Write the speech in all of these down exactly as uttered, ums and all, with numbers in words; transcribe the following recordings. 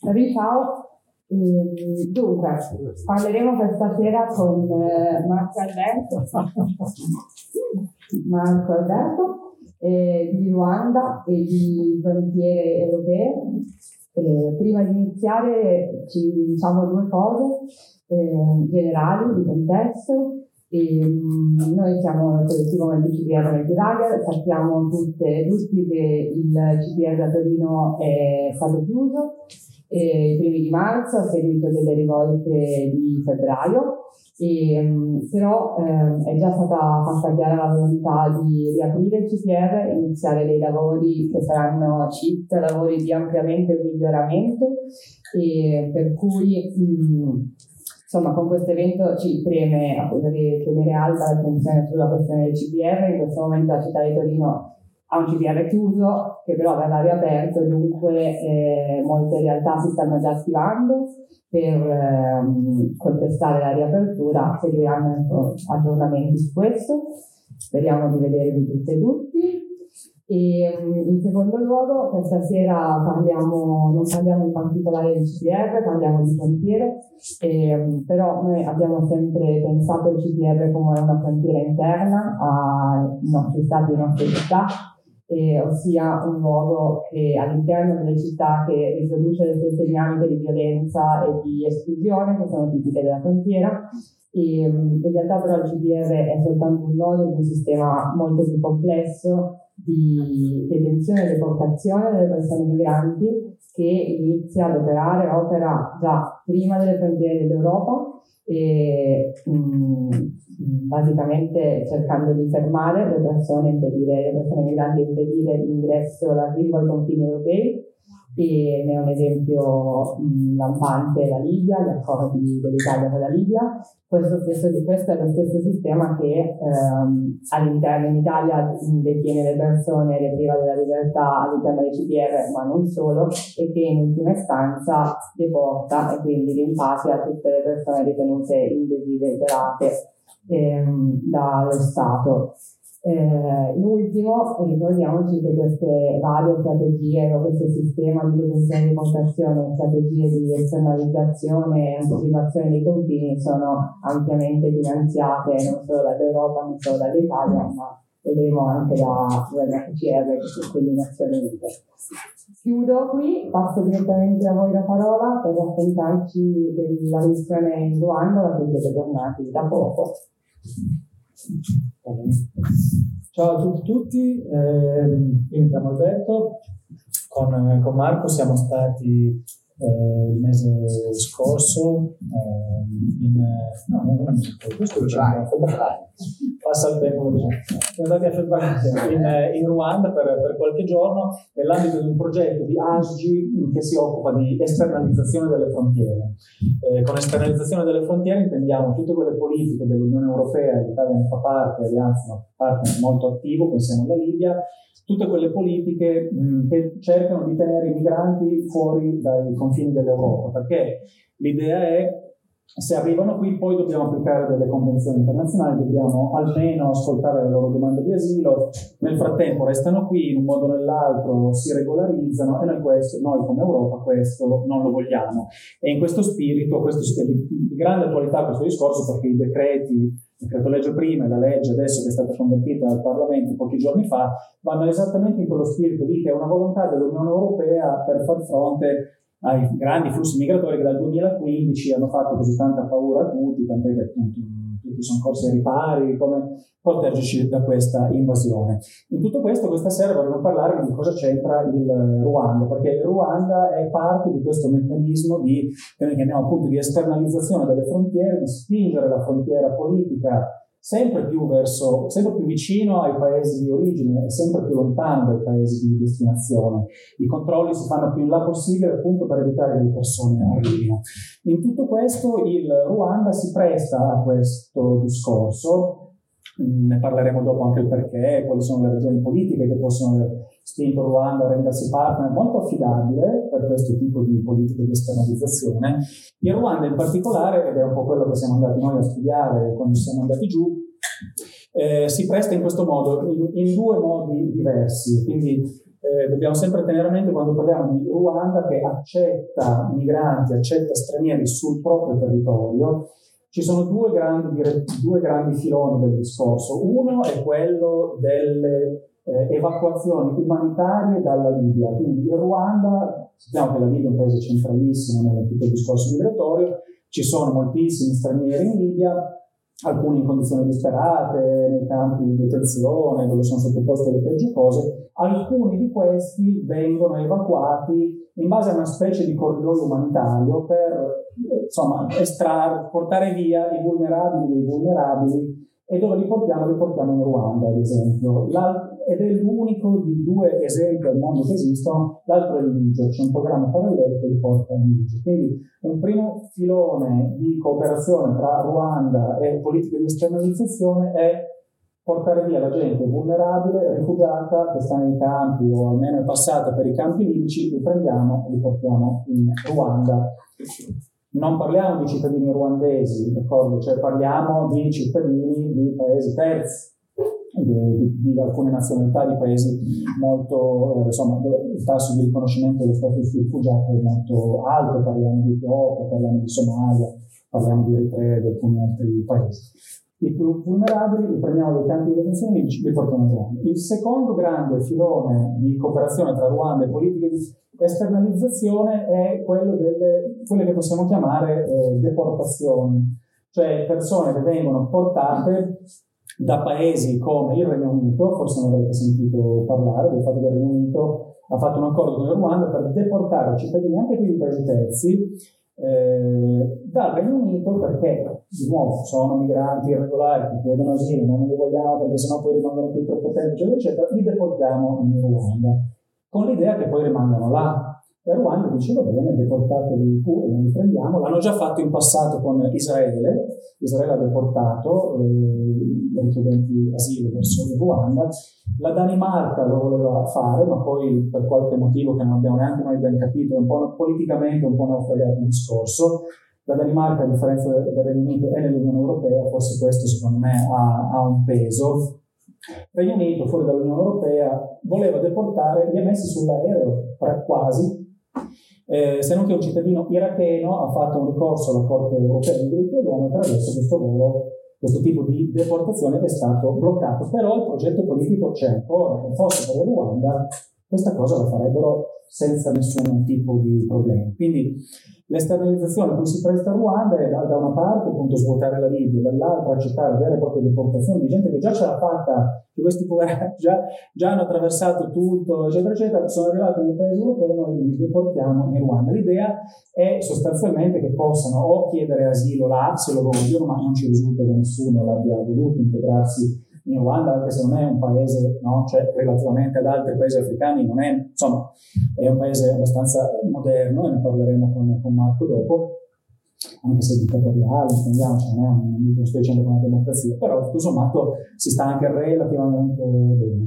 Ciao. E, dunque, parleremo questa sera con eh, Marco Alberto, Marco Alberto eh, di Ruanda e di Frontiere Europee. Eh, prima di iniziare ci diciamo due cose eh, generali di contesto. E, um, noi siamo il collettivo Movimento C P R nel Italia, sappiamo tutte, tutti che il C P R a Torino è stato chiuso eh, i primi di marzo a seguito delle rivolte di febbraio, e, um, però eh, è già stata fatta chiara la volontà di riaprire il C P R, iniziare dei lavori che saranno C I T, lavori di ampliamento e miglioramento, e per cui um, insomma, con questo evento ci preme a poter tenere alta l'attenzione sulla questione del C P R. In questo momento la città di Torino ha un C P R chiuso, che però verrà riaperto, dunque eh, molte realtà si stanno già attivando per ehm, contestare la riapertura. Seguiranno aggiornamenti su questo, speriamo di vedervi tutte e tutti. E in secondo luogo, questa sera parliamo, non parliamo in particolare di C P R, parliamo di frontiere, e, però noi abbiamo sempre pensato il C P R come una frontiera interna ai nostri stati e alle nostre città, e, ossia un luogo che all'interno delle città che riproduce le stesse dinamiche di violenza e di esclusione che sono tipiche della frontiera. E, in realtà però il C P R è soltanto un nodo di un sistema molto più complesso di detenzione e deportazione delle persone migranti, che inizia ad operare, opera già prima delle frontiere dell'Europa, e mh, basicamente cercando di fermare le persone, impedire, le persone migranti, impedire l'ingresso, l'arrivo ai confini europei. E ne è un esempio mh, lampante la Libia, gli accordi dell'Italia con la Libia. Questo, stesso, questo è lo stesso sistema che ehm, all'interno in Italia detiene le persone, le priva della libertà all'interno dei C P R, ma non solo, e che in ultima istanza deporta e quindi rimpatria tutte le persone detenute indesiderate ehm, dallo Stato. Eh, l'ultimo, ricordiamoci che queste varie strategie o questo sistema di detenzione e deportazione, strategie di esternalizzazione e anticipazione dei confini sono ampiamente finanziate non solo dall'Europa, non solo dall'Italia, ma vedremo anche da U N H C R e quindi Nazioni Unite. Chiudo qui, passo direttamente a voi la parola per raccontarci della missione in Ruanda, da cui siete tornati da poco. Ciao a tutti, tutti. Eh, io mi chiamo Alberto, con, con Marco siamo stati eh, il mese scorso eh, in no, non è questo diciamo, passa il tempo, siamo andati a febbraio in, in Ruanda per, per qualche giorno nell'ambito di un progetto di A S G I che si occupa di esternalizzazione delle frontiere. Eh, con esternalizzazione delle frontiere intendiamo tutte quelle politiche dell'Unione Europea, l'Italia ne fa parte, anzi una partner molto attivo, pensiamo alla Libia, tutte quelle politiche mh, che cercano di tenere i migranti fuori dai confini dell'Europa, perché l'idea è: se arrivano qui poi dobbiamo applicare delle convenzioni internazionali, dobbiamo almeno ascoltare le loro domande di asilo, nel frattempo restano qui, in un modo o nell'altro si regolarizzano, e noi questo, noi come Europa questo non lo vogliamo. E in questo spirito, questo è di, di grande attualità questo discorso, perché i decreti, il decreto legge prima e la legge adesso che è stata convertita dal Parlamento pochi giorni fa, vanno esattamente in quello spirito lì, che è una volontà dell'Unione Europea per far fronte ai grandi flussi migratori che dal duemilaquindici hanno fatto così tanta paura a tutti, tant'è che appunto tutti sono corsi ai ripari, come proteggerci da questa invasione. In tutto questo, questa sera vorremmo parlare di cosa c'entra il Ruanda, perché il Ruanda è parte di questo meccanismo di, che noi chiamiamo appunto di esternalizzazione delle frontiere, di spingere la frontiera politica sempre più verso, sempre più vicino ai paesi di origine e sempre più lontano dai paesi di destinazione. I controlli si fanno più in là possibile appunto per evitare che le persone arrivino. In tutto questo il Ruanda si presta a questo discorso, ne parleremo dopo anche il perché, quali sono le ragioni politiche che possono aver spinto Ruanda a rendersi partner molto affidabile per questo tipo di politiche di esternalizzazione. Il Ruanda in particolare, ed è un po' quello che siamo andati noi a studiare quando siamo andati giù, eh, si presta in questo modo, in, in due modi diversi. Quindi eh, dobbiamo sempre tenere a mente quando parliamo di Ruanda che accetta migranti, accetta stranieri sul proprio territorio. Ci sono due grandi, due grandi filoni del discorso. Uno è quello delle eh, evacuazioni umanitarie dalla Libia. Quindi in Ruanda, sappiamo che la Libia è un paese centralissimo nel tutto il discorso migratorio, ci sono moltissimi stranieri in Libia, alcuni in condizioni disperate, nei campi di detenzione, dove sono sottoposti alle peggio cose. Alcuni di questi vengono evacuati in base a una specie di corridoio umanitario per, insomma, estrarre, portare via i vulnerabili dei vulnerabili. E dove li portiamo? Li portiamo in Ruanda, ad esempio. L'al- ed è l'unico di due esempi al mondo che esistono, l'altro è il Niger, c'è un programma parallelo che li porta in Niger. Quindi un primo filone di cooperazione tra Ruanda e politiche di esternalizzazione è portare via la gente vulnerabile, rifugiata, che sta nei campi o almeno è passata per i campi libici, li prendiamo e li portiamo in Ruanda. Non parliamo di cittadini ruandesi, d'accordo? Cioè parliamo di cittadini di paesi terzi, di, di, di alcune nazionalità di paesi molto, eh, insomma, dove il tasso di riconoscimento dello status di rifugiato è molto alto. Parliamo di Etiopia, parliamo di Somalia, parliamo di Eritrea e di alcuni altri paesi. I più vulnerabili li prendiamo dai campi di detenzione e li portiamo in Ruanda. Il secondo grande filone di cooperazione tra Ruanda e politiche di esternalizzazione è quello delle quelle che possiamo chiamare eh, deportazioni, cioè persone che vengono portate da paesi come il Regno Unito. Forse non avete sentito parlare del fatto che il Regno Unito ha fatto un accordo con il Ruanda per deportare cittadini anche qui di paesi terzi eh, dal Regno Unito, perché di nuovo sono migranti irregolari che chiedono asilo, non li vogliamo perché sennò poi rimangono qui troppo tempo, eccetera, eccetera, li deportiamo in Ruanda, con l'idea che poi rimangano là. E Ruanda dice: va bene, deportateli pure, non li prendiamo. L'hanno già fatto in passato con Israele. Israele ha deportato eh, i richiedenti asilo verso il Ruanda. La Danimarca lo voleva fare, ma poi per qualche motivo che non abbiamo neanche noi ben capito, è un po' politicamente un po' naufragato il discorso. La Danimarca, a differenza del Regno Unito, è nell'Unione Europea, forse questo secondo me ha, ha un peso. Il Regno Unito, fuori dall'Unione Europea, voleva deportare, li ha messi sull'aereo, quasi, eh, se non che un cittadino iracheno ha fatto un ricorso alla Corte Europea dei diritti dell'uomo e per adesso questo volo, questo tipo di deportazione è stato bloccato. Però il progetto politico c'è ancora, e forse per il Ruanda questa cosa la farebbero senza nessun tipo di problemi. Quindi l'esternalizzazione a cui si presta Ruanda è da, da una parte appunto svuotare la Libia, dall'altra accettare vere e proprie deportazioni di gente che già ce l'ha fatta, che questi poverati già, già hanno attraversato tutto, eccetera, eccetera, sono arrivati nei paesi europei e noi li deportiamo in Ruanda. L'idea è sostanzialmente che possano o chiedere asilo là, se lo vogliono, ma non ci risulta che nessuno l'abbia voluto integrarsi in Ruanda, anche se non è un paese, no? Cioè relativamente ad altri paesi africani non è, insomma, è un paese abbastanza moderno, e ne parleremo con, con Marco dopo, anche se dittatoriale, intendiamoci, non è un, non sto dicendo che è una democrazia, però tutto sommato si sta anche relativamente bene.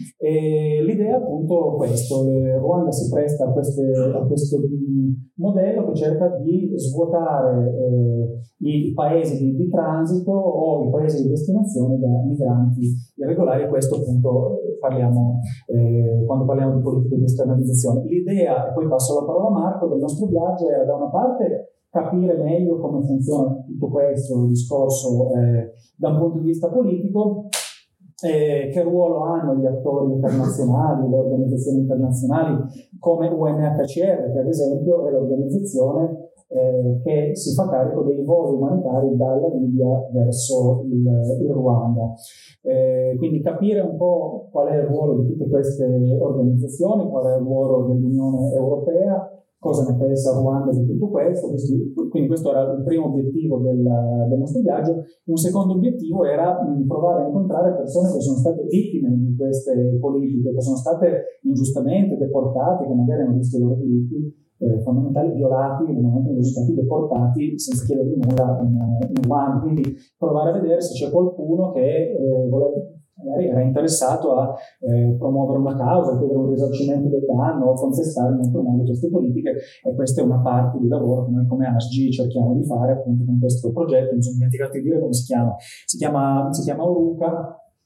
E l'idea appunto è questo: Ruanda si presta a, queste, a questo modello che cerca di svuotare eh, i paesi di, di transito o i paesi di destinazione da migranti irregolari, e questo appunto parliamo eh, quando parliamo di politiche di esternalizzazione. L'idea, e poi passo la parola a Marco, del nostro viaggio era da una parte capire meglio come funziona tutto questo discorso eh, da un punto di vista politico, eh, che ruolo hanno gli attori internazionali, le organizzazioni internazionali come U N H C R, che ad esempio è l'organizzazione eh, che si fa carico dei voli umanitari dalla Libia verso il, il Ruanda. Eh, quindi capire un po' qual è il ruolo di tutte queste organizzazioni, qual è il ruolo dell'Unione Europea, cosa ne pensa Ruanda di tutto questo. Quindi questo era il primo obiettivo del, del nostro viaggio. Un secondo obiettivo era mh, provare a incontrare persone che sono state vittime di queste politiche, che sono state ingiustamente deportate, che magari hanno visto i loro diritti eh, fondamentali violati nel momento in cui sono stati deportati senza chiedere nulla in, in Ruanda. Quindi provare a vedere se c'è qualcuno che eh, vuole, magari era interessato a eh, promuovere una causa, chiedere un risarcimento del danno o contestare in altro modo queste politiche, e questa è una parte di lavoro che noi come A S G cerchiamo di fare appunto con questo progetto. Mi sono dimenticato di dire come si chiama, si chiama, si chiama Oruca,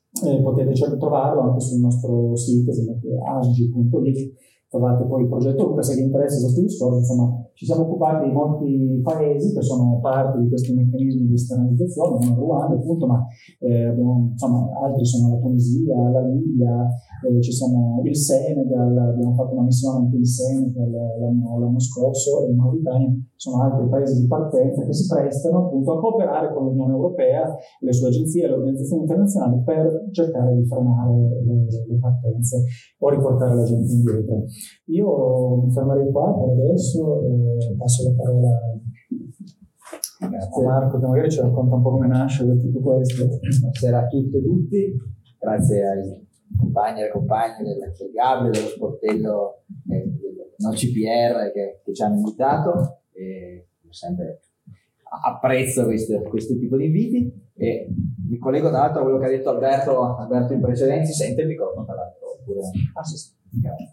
Eh, potete trovarlo anche sul nostro sito, se mettete a g punto i t, trovate poi il progetto Luca. Se vi interessa questo discorso, insomma, ci siamo occupati di molti paesi che sono parte di questi meccanismi di esternalizzazione, non Ruanda appunto, ma eh, abbiamo, insomma, altri sono la Tunisia, la Libia, eh, ci siamo il Senegal, abbiamo fatto una missione anche in Senegal l'anno, l'anno scorso, e in Mauritania. Sono altri paesi di partenza che si prestano appunto a cooperare con l'Unione Europea, le sue agenzie, le organizzazioni internazionali, per cercare di frenare le, le partenze o riportare la gente indietro. Io mi fermerei qua per adesso e passo la parola a Marco, che magari ci racconta un po' come nasce tutto questo. Buonasera a tutte e tutti, grazie ai compagni e alle compagne del, del Gabriele, dello sportello eh, del non C P R che, che ci hanno invitato, e come sempre apprezzo questo, questo tipo di inviti, e mi collego tra l'altro a quello che ha detto Alberto, Alberto in precedenza. Si sente il microfono tra l'altro? Oppure... Ah, sì, sì.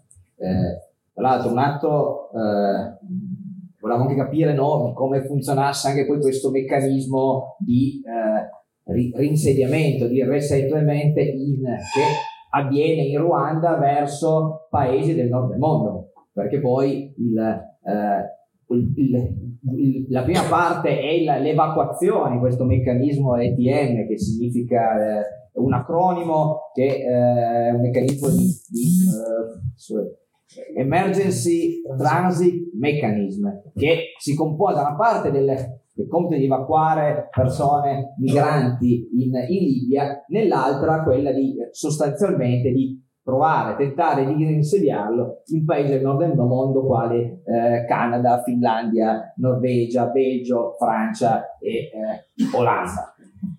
Eh, tra l'altro un atto, eh, volevamo anche capire, no, come funzionasse anche poi questo meccanismo di eh, ri- reinsediamento, di resettlement in, che avviene in Ruanda verso paesi del nord del mondo, perché poi il, eh, il, il, il, la prima parte è il, l'evacuazione, questo meccanismo E T M, che significa eh, un acronimo che è eh, un meccanismo di, di uh, Emergency Transit Mechanism, che si compone da una parte del, del compito di evacuare persone migranti in, in Libia, nell'altra quella di sostanzialmente di provare, tentare di reinsediarlo in paesi del nord del mondo quali eh, Canada, Finlandia, Norvegia, Belgio, Francia e eh, Olanda.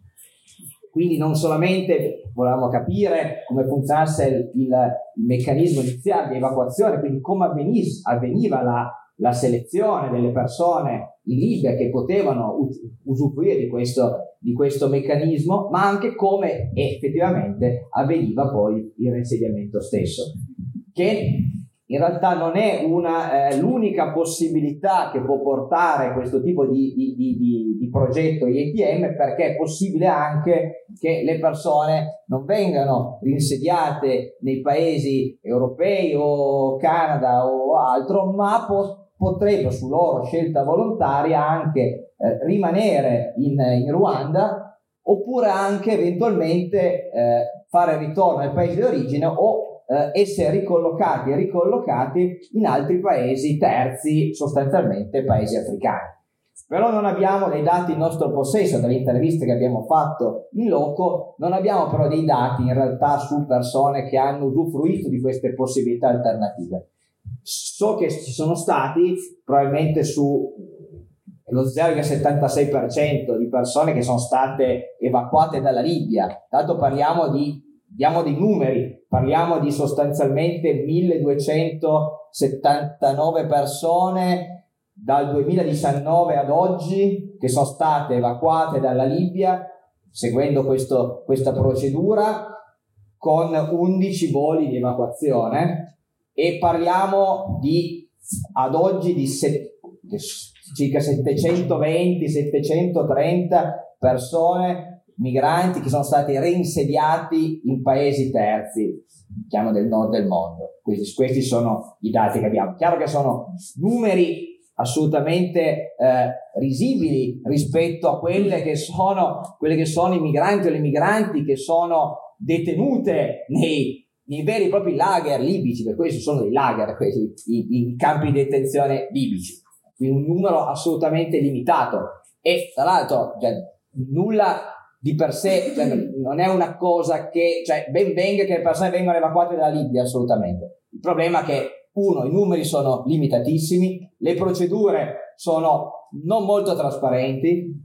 Quindi non solamente volevamo capire come funzionasse il, il, il meccanismo iniziale di evacuazione, quindi come avvenis, avveniva la, la selezione delle persone in Libia che potevano usufruire di questo, di questo meccanismo, ma anche come effettivamente avveniva poi il reinsediamento stesso, che in realtà non è una, eh, l'unica possibilità che può portare questo tipo di, di, di, di progetto I E T M, perché è possibile anche che le persone non vengano rinsediate nei paesi europei o Canada o altro, ma po- potrebbero su loro scelta volontaria anche eh, rimanere in, in Ruanda, oppure anche eventualmente eh, fare ritorno ai paesi di origine o Uh, essere ricollocati e ricollocati in altri paesi terzi, sostanzialmente paesi africani. Però non abbiamo dei dati in nostro possesso, dalle interviste che abbiamo fatto in loco, non abbiamo però dei dati in realtà su persone che hanno usufruito di queste possibilità alternative. So che ci sono stati probabilmente su lo zero virgola settantasei per cento di persone che sono state evacuate dalla Libia. Tanto parliamo di Diamo dei numeri, parliamo di sostanzialmente milleduecentosettantanove persone dal duemiladiciannove ad oggi che sono state evacuate dalla Libia seguendo questo, questa procedura, con undici voli di evacuazione, e parliamo di ad oggi di set, circa settecentoventi settecentotrenta persone, migranti che sono stati reinsediati in paesi terzi, diciamo del nord del mondo. Questi, questi sono i dati che abbiamo. Chiaro che sono numeri assolutamente eh, risibili rispetto a quelle che sono quelle che sono i migranti o le migranti che sono detenute nei, nei veri e propri lager libici, per questo sono dei lager, quelli, i, i campi di detenzione libici. Quindi un numero assolutamente limitato. E tra l'altro, cioè, nulla di per sé, cioè, non è una cosa che, cioè, ben venga che le persone vengano evacuate dalla Libia, assolutamente. Il problema è che, uno, i numeri sono limitatissimi, le procedure sono non molto trasparenti,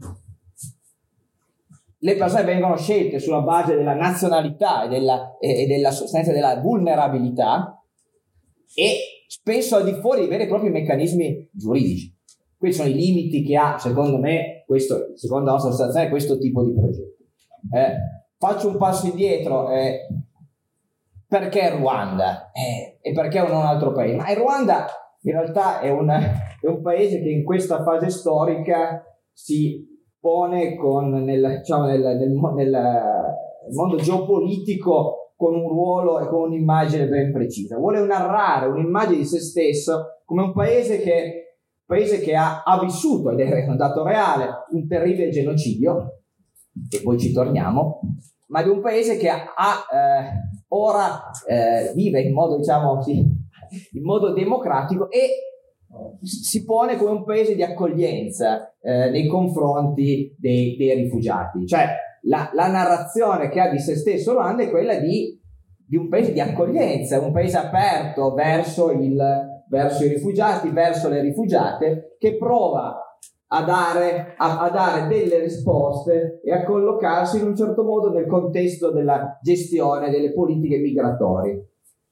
le persone vengono scelte sulla base della nazionalità e della, e della sostanza della vulnerabilità, e spesso al di fuori dei veri e propri meccanismi giuridici. Questi sono i limiti che ha, secondo me, questo, secondo la nostra situazione, questo tipo di progetto. Eh, faccio un passo indietro. Eh, perché Ruanda? Eh, e perché non un altro paese? Ma il Ruanda in realtà è un, è un paese che in questa fase storica si pone con nel, diciamo, nel, nel, nel, il mondo geopolitico con un ruolo e con un'immagine ben precisa. Vuole narrare un'immagine di se stesso come un paese che, paese che ha, ha vissuto, ed è un dato reale, un terribile genocidio, e poi ci torniamo, ma di un paese che ha, eh, ora eh, vive in modo, diciamo, sì, in modo democratico e si pone come un paese di accoglienza eh, nei confronti dei, dei rifugiati. Cioè la, la narrazione che ha di se stesso Ruanda è quella di, di un paese di accoglienza, un paese aperto verso, il, verso i rifugiati, verso le rifugiate, che prova a dare, a, a dare delle risposte e a collocarsi in un certo modo nel contesto della gestione delle politiche migratorie.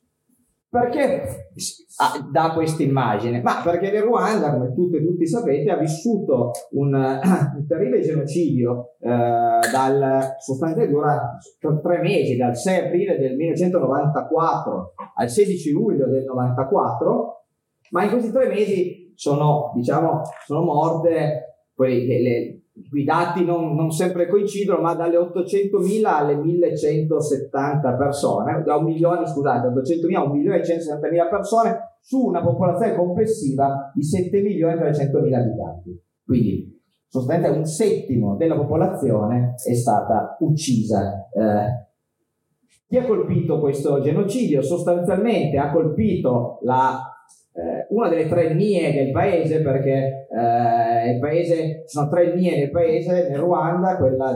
Perché dà questa immagine? Ma perché il Ruanda, come tutti e tutti sapete, ha vissuto un, un terribile genocidio eh, dal sostanzialmente dura tre mesi, dal sei aprile del millenovecentonovantaquattro al sedici luglio del novantaquattro, ma in questi tre mesi sono, diciamo, sono morte poi le, le i dati non, non sempre coincidono, ma dalle ottocentomila alle millecentosettanta persone, da un milione, scusate, ottocentomila a un milione e centosettantamila persone su una popolazione complessiva di sette milioni e trecentomila abitanti. Quindi sostanzialmente un settimo della popolazione è stata uccisa. Eh, chi ha colpito questo genocidio? Sostanzialmente ha colpito la Eh, una delle tre etnie del paese, perché eh, il paese, ci sono tre etnie nel paese, nel Ruanda, quella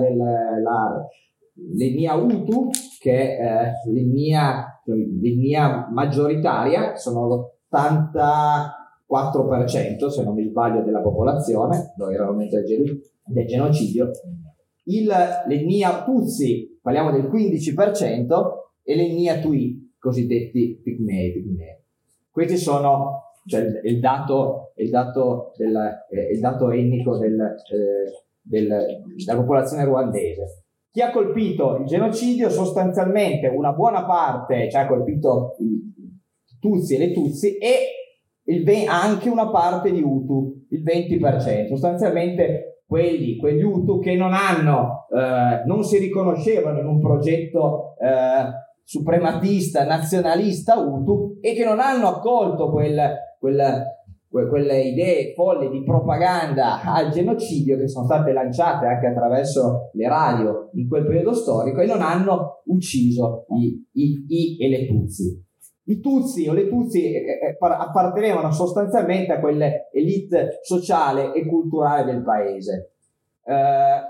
dell'etnia Hutu, che è eh, l'etnia, l'etnia maggioritaria, sono l'ottantaquattro per cento, se non mi sbaglio, della popolazione, dove era l'aumento del, del genocidio. Il, l'etnia Tutsi, parliamo del quindici per cento, e l'etnia Tui, cosiddetti pigmei, pigmei. Questi sono, cioè il, il dato, il dato, del, eh, il dato etnico del, eh, del, della popolazione ruandese. Chi ha colpito il genocidio? Sostanzialmente una buona parte, cioè ha colpito i Tutsi e le Tutsi, e il, anche una parte di Hutu, il venti per cento. Sostanzialmente quelli, quegli Hutu che non hanno, eh, non si riconoscevano in un progetto eh, suprematista, nazionalista Hutu, e che non hanno accolto quel, quel, que, quelle idee folli di propaganda al genocidio che sono state lanciate anche attraverso le radio in quel periodo storico, e non hanno ucciso i, i, i e le Tutsi. I Tutsi o le Tutsi eh, appartenevano sostanzialmente a quelle elite sociale e culturale del paese. Eh,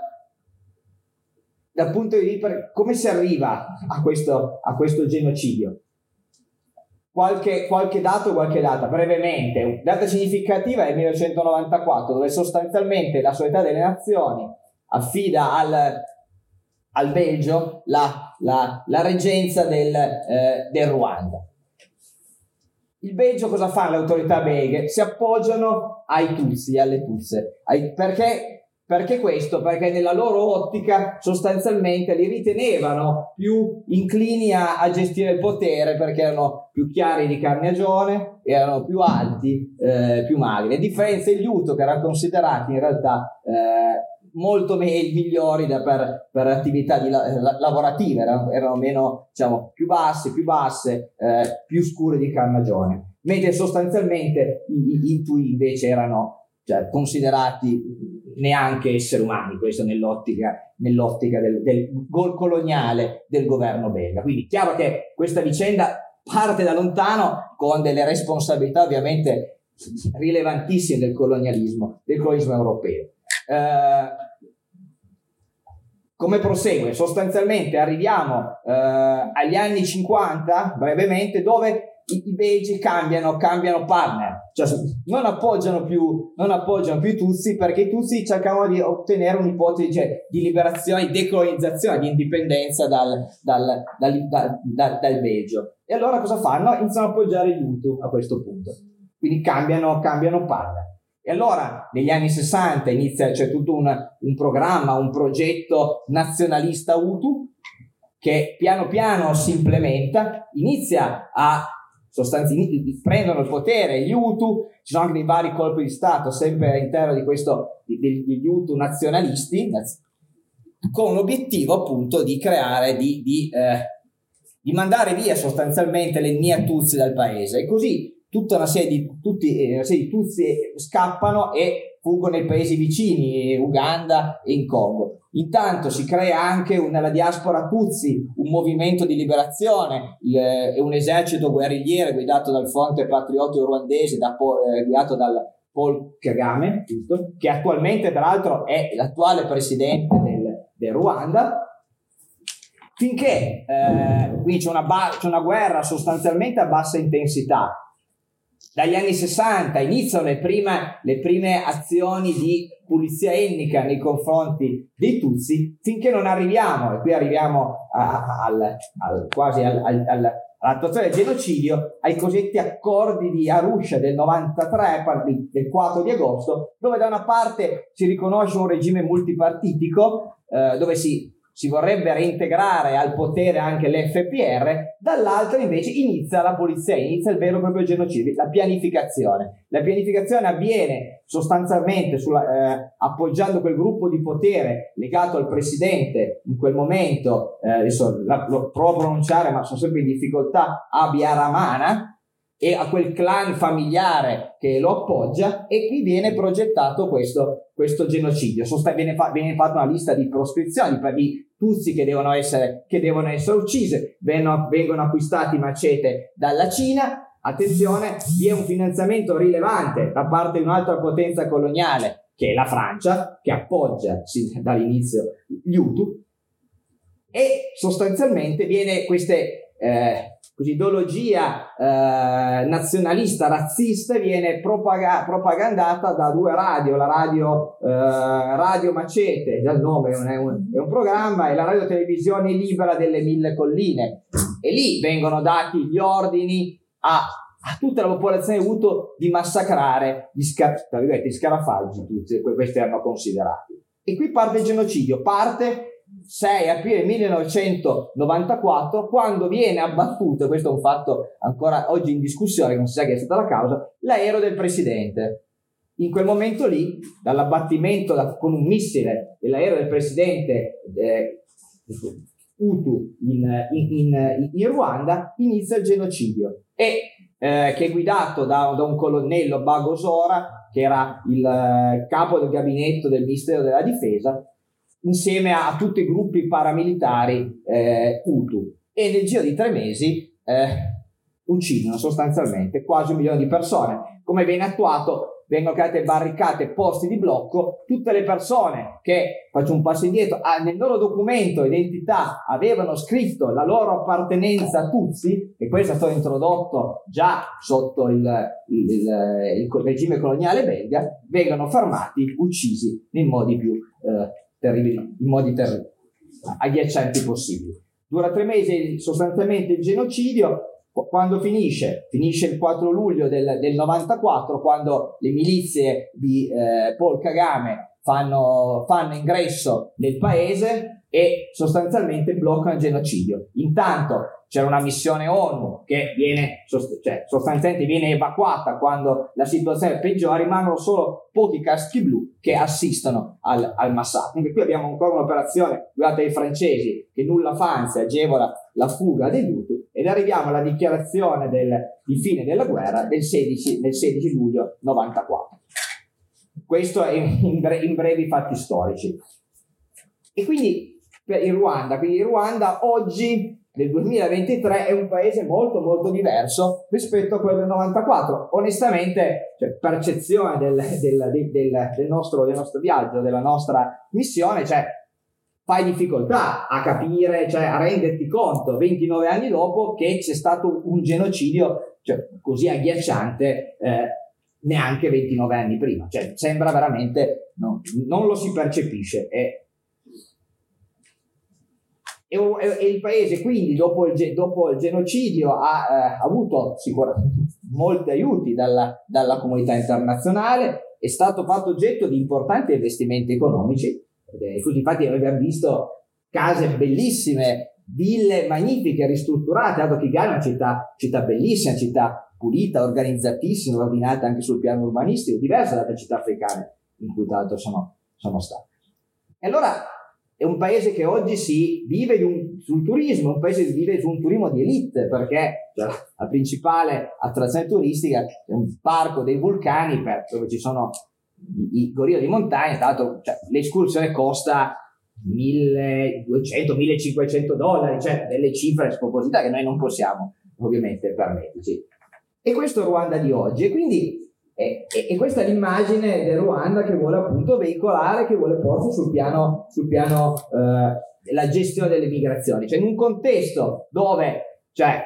Dal punto di vista come si arriva a questo, a questo genocidio? Qualche, qualche dato, qualche data, brevemente. Una data significativa è il millenovecentonovantaquattro, dove sostanzialmente la Società delle Nazioni affida al, al Belgio la, la, la reggenza del, eh, del Ruanda. Il Belgio cosa fa? Le autorità belghe si appoggiano ai Tutsi e alle Tutse. Ai, perché? Perché questo? Perché nella loro ottica sostanzialmente li ritenevano più inclini a, a gestire il potere, perché erano più chiari di carnagione, erano più alti, eh, più magri. A differenza degli Hutu, che erano considerati in realtà eh, molto me- migliori da, per, per attività di la, la, lavorative, erano, erano meno, diciamo, più basse, più basse, eh, più scure di carnagione. Mentre sostanzialmente i, i, i Tui invece erano, cioè, considerati neanche esseri umani, questo nell'ottica, nell'ottica del, del gol coloniale del governo belga. Quindi chiaro che questa vicenda parte da lontano, con delle responsabilità ovviamente rilevantissime del colonialismo, del colonialismo europeo. Eh, come prosegue? Sostanzialmente arriviamo eh, agli anni cinquanta, brevemente, dove i, i belgi cambiano, cambiano partner, cioè non appoggiano più, non appoggiano più i Tutsi, perché i Tutsi cercavano di ottenere un'ipotesi, cioè, di liberazione, di decolonizzazione, di indipendenza dal, dal, dal, dal, dal, dal Belgio. E allora cosa fanno? Iniziano a appoggiare gli Hutu a questo punto, quindi cambiano, cambiano partner. E allora negli anni sessanta inizia, c'è tutto un, un programma, un progetto nazionalista Hutu che piano piano si implementa, inizia a sostanzialmente prendono il potere gli Hutu, ci sono anche dei vari colpi di Stato sempre all'interno di questo, degli Hutu nazionalisti, con l'obiettivo appunto di creare, di, di, eh, di mandare via sostanzialmente l'etnia Tutsi dal paese, e così tutta una serie di, tutti, una serie di Tutsi scappano e fuggono nei paesi vicini, Uganda e in Congo. Intanto si crea anche nella diaspora Tutsi un movimento di liberazione e un esercito guerrigliero guidato dal Fronte Patriottico ruandese, da, eh, guidato dal Paul Kagame, giusto? Che attualmente tra l'altro è l'attuale presidente del, del Ruanda, finché eh, qui c'è una, ba- c'è una guerra sostanzialmente a bassa intensità. Dagli anni sessanta iniziano le prime, le prime azioni di pulizia etnica nei confronti dei Tutsi, finché non arriviamo, e qui arriviamo a, a, al, al, quasi al, al, al, all'attuazione del genocidio, ai cosiddetti accordi di Arusha del novantatré, del quattro di agosto, dove da una parte si riconosce un regime multipartitico, eh, dove si si vorrebbe reintegrare al potere anche l'F P R, dall'altro invece inizia la polizia, inizia il vero e proprio genocidio, la pianificazione. La pianificazione avviene sostanzialmente sulla, eh, appoggiando quel gruppo di potere legato al presidente in quel momento, eh, adesso la, lo provo a pronunciare ma sono sempre in difficoltà, Abiyaramana, e a quel clan familiare che lo appoggia, e qui viene progettato questo, questo genocidio. Sost- viene, fa- viene fatta una lista di proscrizioni per i Tutsi che devono essere, che devono essere uccise, vengono, vengono acquistati macete dalla Cina. Attenzione, vi è un finanziamento rilevante da parte di un'altra potenza coloniale, che è la Francia, che appoggia sì, dall'inizio gli Hutu, e sostanzialmente viene queste eh, così ideologia eh, nazionalista, razzista, viene propaga- propagandata da due radio, la radio, eh, radio Macete, già il nome è un, è un programma, e la radio televisione libera delle Mille Colline, e lì vengono dati gli ordini a, a tutta la popolazione Hutu di massacrare gli, sca- gli scarafaggi, tutti, questi erano considerati. E qui parte il genocidio, parte sei aprile millenovecentonovantaquattro, quando viene abbattuto, questo è un fatto ancora oggi in discussione, non si sa che è stata la causa, l'aereo del presidente. In quel momento lì, dall'abbattimento da, con un missile dell'aereo del presidente eh, Hutu in, in, in, in Ruanda, inizia il genocidio, e eh, che è guidato da, da un colonnello Bagosora, che era il eh, capo del gabinetto del Ministero della Difesa, insieme a, a tutti i gruppi paramilitari eh, Hutu, e nel giro di tre mesi eh, uccidono sostanzialmente quasi un milione di persone. Come viene attuato? Vengono create barricate, posti di blocco. Tutte le persone che, faccio un passo indietro, ah, nel loro documento identità avevano scritto la loro appartenenza a Tutsi, e questo è stato introdotto già sotto il, il, il, il regime coloniale belga, vengono fermati, uccisi nei modi più eh, terribili, in modi terribili, agghiaccianti possibili. Dura tre mesi sostanzialmente il genocidio. Quando finisce? Finisce il quattro luglio del, del novantaquattro, quando le milizie di eh, Paul Kagame fanno, fanno ingresso nel paese e sostanzialmente bloccano il genocidio. Intanto c'era una missione ONU che viene, cioè, sostanzialmente viene evacuata quando la situazione peggiora, rimangono solo pochi caschi blu che assistono al, al massacro. Anche qui abbiamo ancora un'operazione guidata dai francesi che nulla fa, anzi agevola la fuga degli Hutu, ed arriviamo alla dichiarazione del, di fine della guerra del sedici, del sedici luglio novantaquattro. Questo è in, bre- in brevi fatti storici. E quindi per il Ruanda, quindi il Ruanda oggi nel duemilaventitré è un paese molto molto diverso rispetto a quello del novantaquattro. Onestamente, cioè, percezione del, del, del, del, del, nostro, del nostro viaggio, della nostra missione, cioè fai difficoltà a capire, cioè a renderti conto ventinove anni dopo che c'è stato un genocidio, cioè, così agghiacciante eh, neanche ventinove anni prima. Cioè sembra veramente, no, non lo si percepisce. È, E, e, e il paese quindi dopo il, dopo il genocidio ha eh, avuto sicuramente molti aiuti dalla, dalla comunità internazionale, è stato fatto oggetto di importanti investimenti economici, e così infatti abbiamo visto case bellissime, ville magnifiche, ristrutturate. Dato che Kigali è una città, città bellissima, città pulita, organizzatissima, ordinata anche sul piano urbanistico, diversa dalle città africane in cui tra l'altro sono, sono state. E allora è un paese che oggi si vive di un, sul turismo, un paese che vive su un turismo di elite, perché cioè, la principale attrazione turistica è un parco dei vulcani per, dove ci sono i, i gorilla di montagna. Tra l'altro cioè, l'escursione costa milleduecento millecinquecento dollari, cioè delle cifre spropositate che noi non possiamo ovviamente permetterci. E questo è il Ruanda di oggi, e quindi E, e, e questa è l'immagine del Ruanda che vuole appunto veicolare, che vuole porsi sul piano, sul piano eh, della gestione delle migrazioni. Cioè in un contesto dove cioè,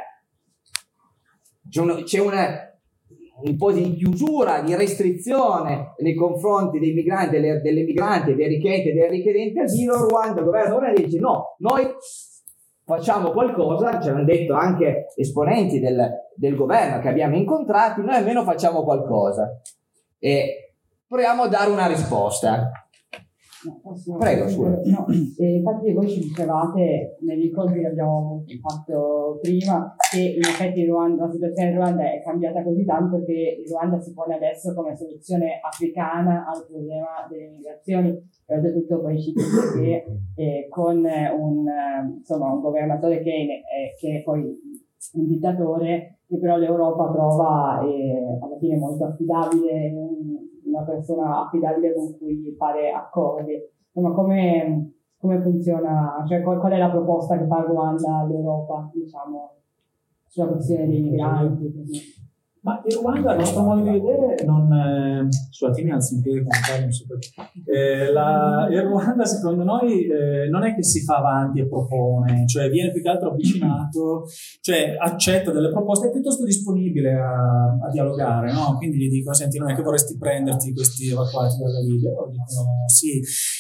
c'è, un, c'è una, un po' di chiusura, di restrizione nei confronti dei migranti, delle, delle migranti, dei richiedenti e dei richiedenti asilo, il Ruanda, il governo ora dice no, noi facciamo qualcosa, ce l'hanno detto anche esponenti del, del governo che abbiamo incontrati, noi almeno facciamo qualcosa e proviamo a dare una risposta. No, posso, Prego, scusa. No, eh, infatti voi ci dicevate negli incontri che abbiamo fatto prima che in effetti Ruanda, la situazione in Ruanda è cambiata così tanto che il Ruanda si pone adesso come soluzione africana al problema delle migrazioni, e oltretutto poi ci dice che eh, con un, insomma, un governatore che è, che è poi un dittatore, che però l'Europa trova eh, alla fine molto affidabile, una persona affidabile con cui fare accordi. Insomma, come, come funziona, cioè qual, qual è la proposta che fa il Ruanda all'Europa, diciamo, sulla questione dei migranti? Così. Ma il Ruanda, a nostro modo di vedere, non... Eh, scusate, mi alzo in piedi come parlo, non so perché. Eh, la, il Ruanda, secondo noi, eh, non è che si fa avanti e propone, cioè viene più che altro avvicinato, cioè accetta delle proposte, è piuttosto disponibile a, a dialogare, no? Quindi gli dicono, senti, non è che vorresti prenderti questi evacuati dalla Libia? Loro dicono sì.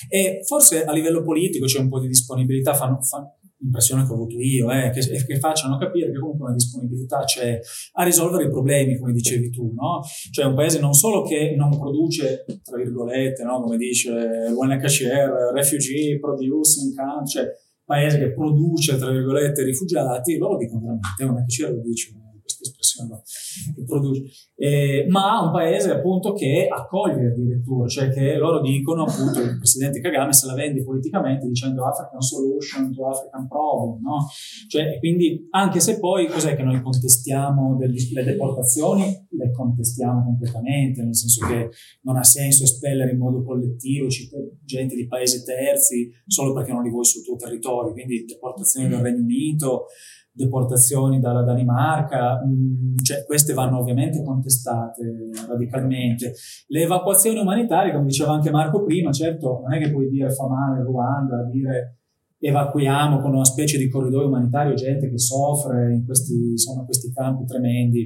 E forse a livello politico c'è un po' di disponibilità, fanno... fanno l'impressione che ho avuto io, eh, che, che facciano capire che comunque una disponibilità c'è a risolvere i problemi, come dicevi tu, no? Cioè un paese non solo che non produce, tra virgolette, no? Come dice l'U N H C R, refugee producing country, cioè paese che produce, tra virgolette, rifugiati, loro dicono veramente, l'U N H C R lo dice, questa espressione, no? Che produce, eh, ma un paese appunto che accoglie addirittura, cioè che loro dicono appunto, il presidente Kagame se la vende politicamente dicendo African solution to African problem, no? Cioè, quindi anche se poi cos'è che noi contestiamo delle, le deportazioni, le contestiamo completamente, nel senso che non ha senso espellere in modo collettivo gente di paesi terzi solo perché non li vuoi sul tuo territorio, quindi deportazioni dal Regno Unito, deportazioni dalla Danimarca, mh, cioè queste vanno ovviamente contestate radicalmente. Le evacuazioni umanitarie, come diceva anche Marco prima, certo non è che puoi dire fa male il Ruanda, dire evacuiamo con una specie di corridoio umanitario gente che soffre in questi, insomma, questi campi tremendi.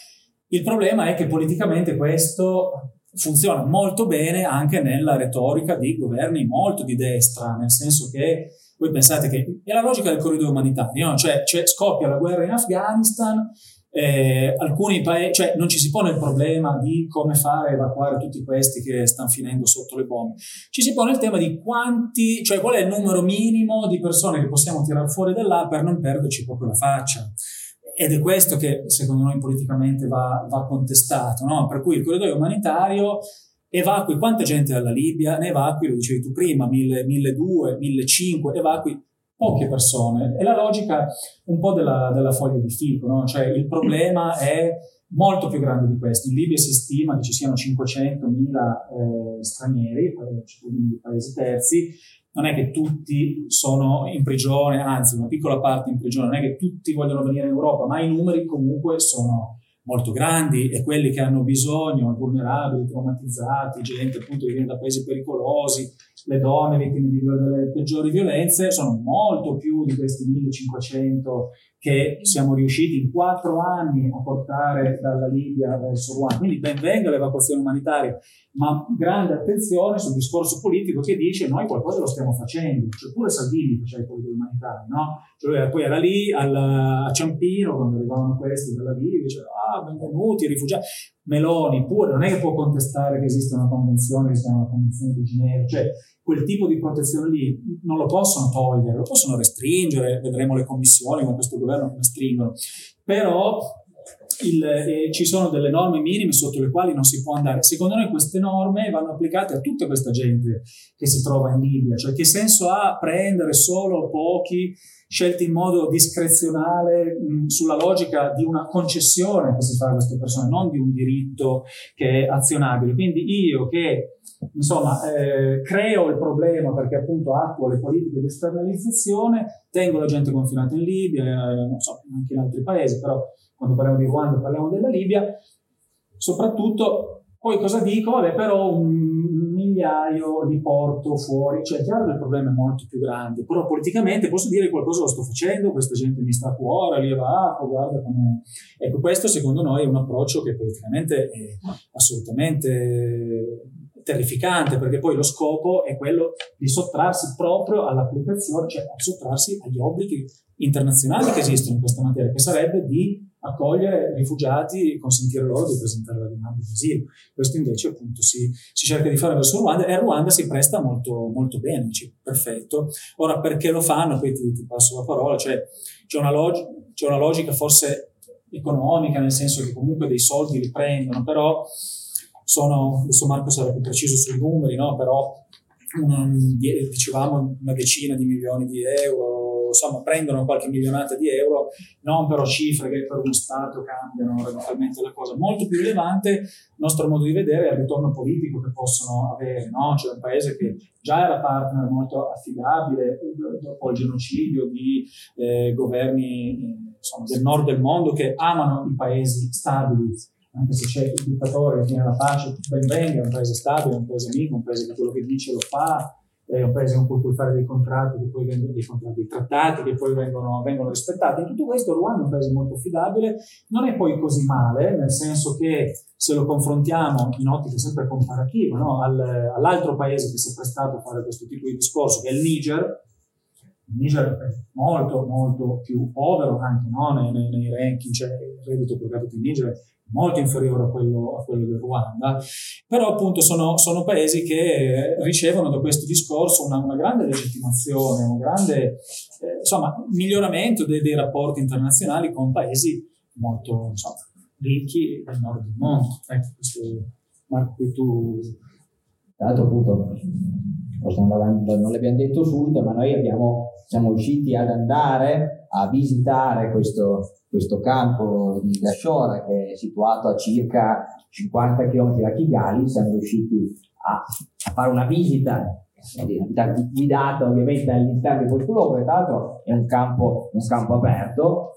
Il problema è che politicamente questo funziona molto bene anche nella retorica di governi molto di destra, nel senso che voi pensate che è la logica del corridoio umanitario, no? Cioè, cioè scoppia la guerra in Afghanistan, eh, alcuni paesi, cioè non ci si pone il problema di come fare evacuare tutti questi che stanno finendo sotto le bombe, ci si pone il tema di quanti, cioè qual è il numero minimo di persone che possiamo tirare fuori da là per non perderci proprio la faccia. Ed è questo che secondo noi politicamente va, va contestato, no? Per cui il corridoio umanitario evacui quanta gente dalla Libia, ne evacui, lo dicevi tu prima, mille, milleduecento, millecinquecento, evacui poche persone. È la logica un po' della, della foglia di fico, no? Cioè il problema è molto più grande di questo. In Libia si stima che ci siano cinquecentomila eh, stranieri, cittadini di paesi terzi. Non è che tutti sono in prigione, anzi una piccola parte in prigione, non è che tutti vogliono venire in Europa, ma i numeri comunque sono molto grandi e quelli che hanno bisogno, vulnerabili, traumatizzati, gente appunto che viene da paesi pericolosi, le donne vittime di delle peggiori violenze, sono molto più di questi millecinquecento che siamo riusciti in quattro anni a portare dalla Libia verso Ruanda. Quindi ben venga l'evacuazione umanitaria, ma grande attenzione sul discorso politico che dice noi qualcosa lo stiamo facendo, cioè pure Salvini faceva i corridoi umanitari, no? Cioè, poi era lì al, a Ciampino quando arrivavano questi dalla Libia, diceva ah benvenuti rifugiati. Meloni pure non è che può contestare che esiste una convenzione che si chiama la Convenzione di Ginevra, cioè quel tipo di protezione lì non lo possono togliere, lo possono restringere, vedremo le commissioni con questo governo come stringono, però il, eh, ci sono delle norme minime sotto le quali non si può andare. Secondo noi queste norme vanno applicate a tutta questa gente che si trova in Libia, cioè che senso ha prendere solo pochi scelti in modo discrezionale mh, sulla logica di una concessione che si fa a queste persone, non di un diritto che è azionabile. Quindi io che insomma eh, creo il problema perché appunto attuo le politiche di esternalizzazione, tengo la gente confinata in Libia, eh, non so, anche in altri paesi, però quando parliamo di Ruanda parliamo della Libia, soprattutto poi cosa dico? Vabbè, però un migliaio li porto fuori, cioè è chiaro che il problema è molto più grande, però politicamente posso dire che qualcosa lo sto facendo, questa gente mi sta a cuore, lì va, guarda come... Ecco, questo secondo noi è un approccio che politicamente è assolutamente terrificante, perché poi lo scopo è quello di sottrarsi proprio all'applicazione, cioè a sottrarsi agli obblighi internazionali che esistono in questa materia, che sarebbe di accogliere rifugiati e consentire loro di presentare la domanda di asilo. Questo invece appunto si, si cerca di fare verso Ruanda, e Ruanda si presta molto, molto bene, dice, perfetto. Ora perché lo fanno? Poi ti, ti passo la parola, cioè c'è una, log- c'è una logica forse economica, nel senso che comunque dei soldi li prendono, però sono, adesso Marco sarà più preciso sui numeri, no? Però una, dicevamo una decina di milioni di euro, insomma prendono qualche milionata di euro, non però cifre che per uno Stato cambiano radicalmente la cosa. Molto più rilevante, il nostro modo di vedere, è il ritorno politico che possono avere, no? C'è un paese che già era partner molto affidabile dopo il genocidio di eh, governi eh, insomma, del nord del mondo che amano i paesi stabili, anche se c'è il dittatore che tiene la pace, ben venga, è un paese stabile, un paese amico, un paese che quello che dice lo fa, è un paese con cui puoi fare dei contratti che poi vengono, dei contratti, dei trattati che poi vengono, vengono rispettati. In tutto questo Ruanda è un paese molto affidabile, non è poi così male, nel senso che se lo confrontiamo in ottica sempre comparativa, no? Al, all'altro paese che si è prestato a fare questo tipo di discorso, che è il Niger. Il Niger è molto molto più povero anche, no? nei, nei, nei ranking, cioè il reddito pro capite in Niger è molto inferiore a quello, a quello del Ruanda, però appunto sono, sono paesi che ricevono da questo discorso una, una grande legittimazione, un grande eh, insomma miglioramento dei, dei rapporti internazionali con paesi molto insomma, ricchi del nord del mondo. Ecco, questo, Marco, qui tu... Tra l'altro appunto, non l'abbiamo detto subito, ma noi abbiamo, siamo riusciti ad andare a visitare questo, questo campo di Gashora che è situato a circa cinquanta chilometri da Kigali. Siamo riusciti a, a fare una visita guidata ovviamente all'interno di questo luogo, che tra l'altro è un campo, un campo aperto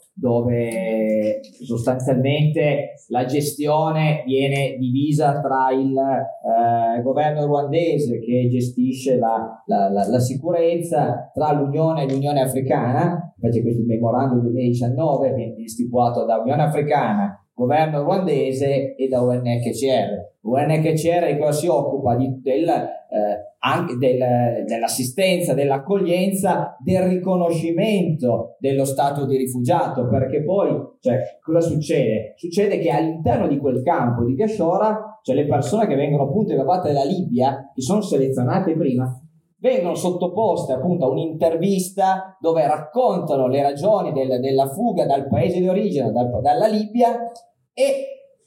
dove sostanzialmente la gestione viene divisa tra il eh, governo ruandese che gestisce la, la, la, la sicurezza, tra l'Unione e l'Unione Africana. Infatti questo è il memorandum duemiladiciannove viene stipulato da Unione Africana, governo ruandese e da U N H C R. U N H C R che si occupa di, del, eh, anche del, dell'assistenza, dell'accoglienza, del riconoscimento dello stato di rifugiato, perché poi cioè, cosa succede? Succede che all'interno di quel campo di Gashora, cioè le persone che vengono appunto evacuate dalla Libia, che sono selezionate prima, vengono sottoposte appunto a un'intervista dove raccontano le ragioni del, della fuga dal paese di origine, dal, dalla Libia, e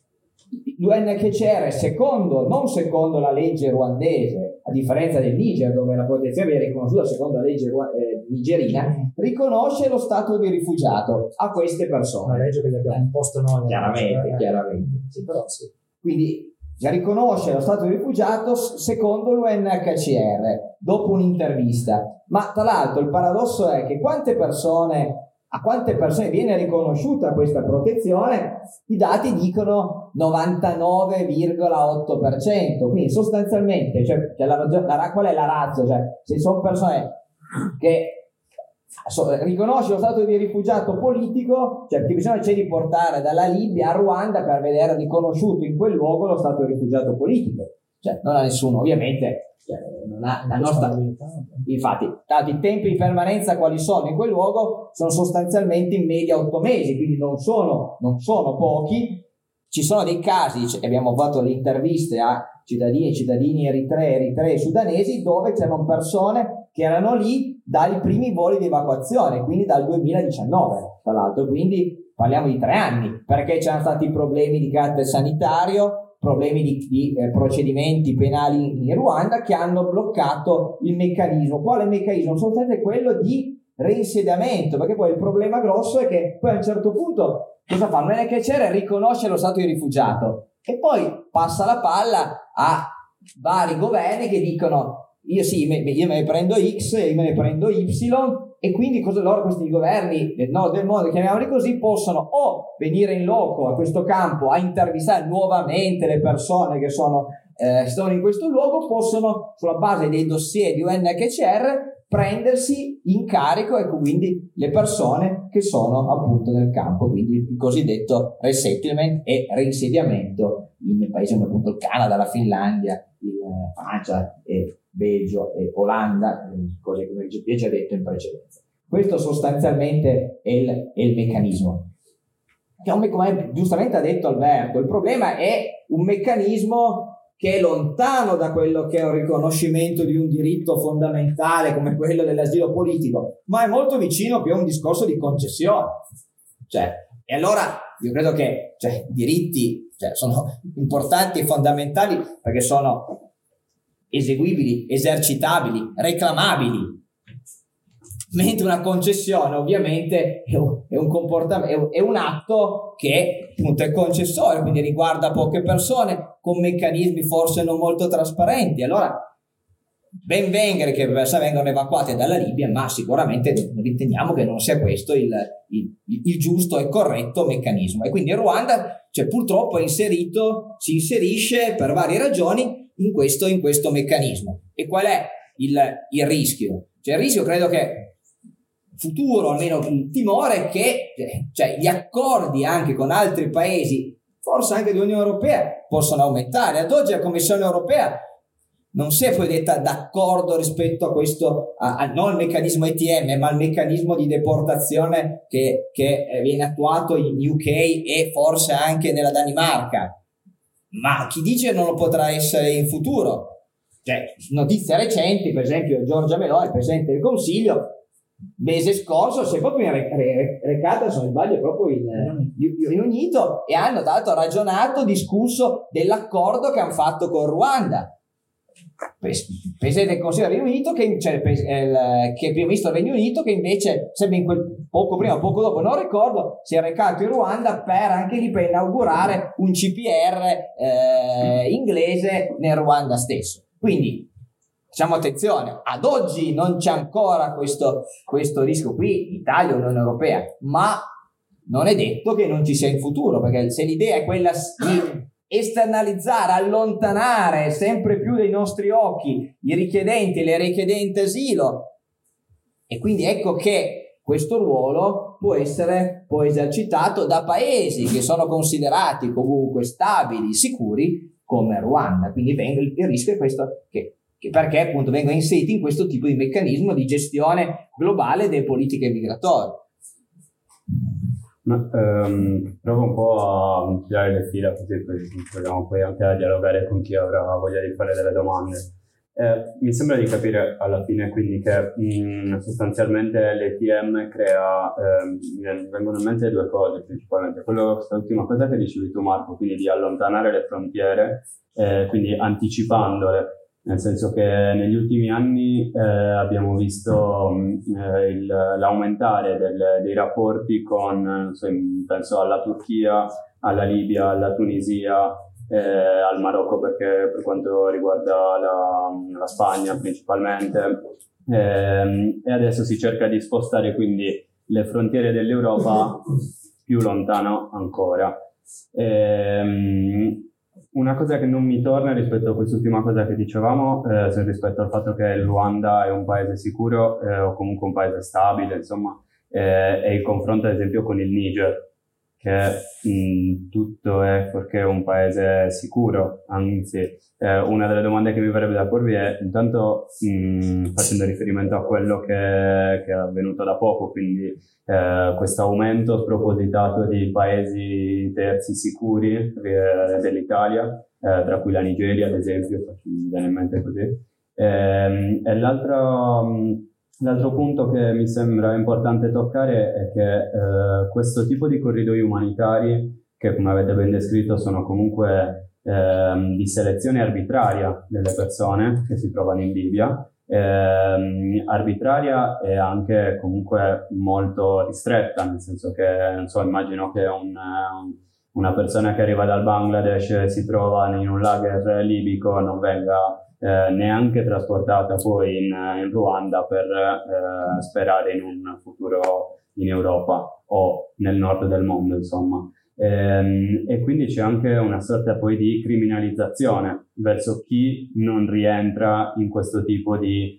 l'U N H C R, secondo, non secondo la legge ruandese, a differenza del Niger dove la protezione viene riconosciuta secondo la legge eh, nigerina, riconosce lo stato di rifugiato a queste persone. Una legge che gli abbiamo imposto noi. Chiaramente, eh. chiaramente. Sì, però sì. Quindi riconosce lo stato di rifugiato secondo l'U N H C R dopo un'intervista. Ma tra l'altro il paradosso è che quante persone a quante persone viene riconosciuta questa protezione, i dati dicono novantanove virgola otto per cento. Quindi sostanzialmente cioè, cioè la, la, qual è la razza? Cioè, se sono persone che so, riconosce lo stato di rifugiato politico, cioè che bisogna c'è di portare dalla Libia a Ruanda per vedere riconosciuto in quel luogo lo stato di rifugiato politico. Cioè non ha nessuno, ovviamente cioè, non ha la nostra. Infatti, i tempi di permanenza quali sono in quel luogo sono sostanzialmente in media otto mesi, quindi non sono, non sono pochi. Ci sono dei casi, cioè, abbiamo fatto le interviste a cittadini e cittadini eritrei, eritrei sudanesi, dove c'erano persone che erano lì dai primi voli di evacuazione, quindi dal duemiladiciannove, tra l'altro, quindi parliamo di tre anni, perché c'erano stati problemi di carattere sanitario, problemi di, di eh, procedimenti penali in Ruanda che hanno bloccato il meccanismo. Quale meccanismo? Sostanzialmente quello di reinsediamento, perché poi il problema grosso è che poi a un certo punto cosa fa? Non è che c'era, riconosce lo stato di rifugiato e poi passa la palla a vari governi che dicono io sì, io me ne prendo X, io me ne prendo Y, e quindi cosa loro, questi governi del nord del mondo, chiamiamoli così, possono o venire in loco a questo campo a intervistare nuovamente le persone che sono, eh, sono in questo luogo, possono sulla base dei dossier di U N H C R prendersi in carico, ecco, quindi le persone che sono appunto nel campo, quindi il cosiddetto resettlement e reinsediamento in paesi come appunto il Canada, la Finlandia, il Francia e Belgio e Olanda, cose come vi ho già detto in precedenza. Questo sostanzialmente è il, è il meccanismo. Come, come giustamente ha detto Alberto, il problema è un meccanismo che è lontano da quello che è un riconoscimento di un diritto fondamentale come quello dell'asilo politico, ma è molto vicino più a un discorso di concessione. Cioè, e allora io credo che cioè, i diritti cioè, sono importanti e fondamentali perché sono eseguibili, esercitabili, reclamabili, mentre una concessione ovviamente è un, è un comportamento, è un, è un atto che appunto è concessorio, quindi riguarda poche persone con meccanismi forse non molto trasparenti. Allora ben venga che vengano evacuate dalla Libia, ma sicuramente riteniamo che non sia questo il, il, il giusto e corretto meccanismo, e quindi il Ruanda cioè, purtroppo è inserito, si inserisce per varie ragioni in questo, in questo meccanismo. E qual è il, il rischio? Cioè il rischio credo che futuro, almeno il timore, che cioè, gli accordi anche con altri paesi, forse anche dell'Unione Europea, possono aumentare. Ad oggi la Commissione Europea non si è poi detta d'accordo rispetto a questo, a, a, non al meccanismo E T M, ma al meccanismo di deportazione che, che viene attuato in U K e forse anche nella Danimarca. Ma chi dice non lo potrà essere in futuro? Cioè, notizie recenti, per esempio Giorgia Meloni, Presidente del Consiglio, mese scorso si è proprio recata, se non sbaglio, proprio in, in Unito, e hanno tra l'altro ragionato, discusso dell'accordo che hanno fatto con Ruanda. Presidente del Consiglio del Regno Unito, che, cioè, il, che primo ministro del Regno Unito, che invece sempre in quel, poco prima, poco dopo, non ricordo, si è recato in Ruanda per anche lì per inaugurare un C P R eh, inglese nel Ruanda stesso. Quindi facciamo attenzione, ad oggi non c'è ancora questo, questo rischio qui, Italia e Unione Europea, ma non è detto che non ci sia in futuro, perché se l'idea è quella di esternalizzare, allontanare sempre più dai nostri occhi i richiedenti e le richiedenti asilo, e quindi ecco che questo ruolo può essere poi esercitato da paesi che sono considerati comunque stabili, sicuri come Ruanda. Quindi venga, il rischio è questo, che, che perché appunto vengono inseriti in questo tipo di meccanismo di gestione globale delle politiche migratorie. Ma, ehm, provo un po' a tirare le fila, così proviamo poi anche a dialogare con chi avrà voglia di fare delle domande. Eh, mi sembra di capire alla fine quindi che mh, sostanzialmente l'E T M crea, ehm, vengono in mente due cose principalmente. Quello, questa ultima cosa che dicevi tu Marco, quindi di allontanare le frontiere, eh, quindi anticipandole. Nel senso che negli ultimi anni eh, abbiamo visto eh, il, l'aumentare del, dei rapporti con, so, penso alla Turchia, alla Libia, alla Tunisia, eh, al Marocco perché per quanto riguarda la, la Spagna principalmente, eh, e adesso si cerca di spostare quindi le frontiere dell'Europa più lontano ancora. Eh, Una cosa che non mi torna rispetto a quest'ultima cosa che dicevamo, eh, rispetto al fatto che il Ruanda è un paese sicuro eh, o comunque un paese stabile, insomma, eh, è il confronto ad esempio con il Niger, che mh, tutto è perché è un paese sicuro. Anzi, eh, una delle domande che mi verrebbe da porvi è intanto mh, facendo riferimento a quello che, che è avvenuto da poco, quindi eh, questo aumento spropositato di paesi terzi sicuri eh, dell'Italia, eh, tra cui la Nigeria ad esempio, mi viene in mente così, eh, e l'altra, mh, l'altro punto che mi sembra importante toccare è che eh, questo tipo di corridoi umanitari, che come avete ben descritto sono comunque eh, di selezione arbitraria delle persone che si trovano in Libia, eh, arbitraria e anche comunque molto ristretta, nel senso che, non so, immagino che un, una persona che arriva dal Bangladesh si trova in un lager libico non venga Eh, neanche trasportata poi in, in Ruanda per eh, sperare in un futuro in Europa o nel nord del mondo, insomma. E, e quindi c'è anche una sorta poi di criminalizzazione verso chi non rientra in questo tipo di,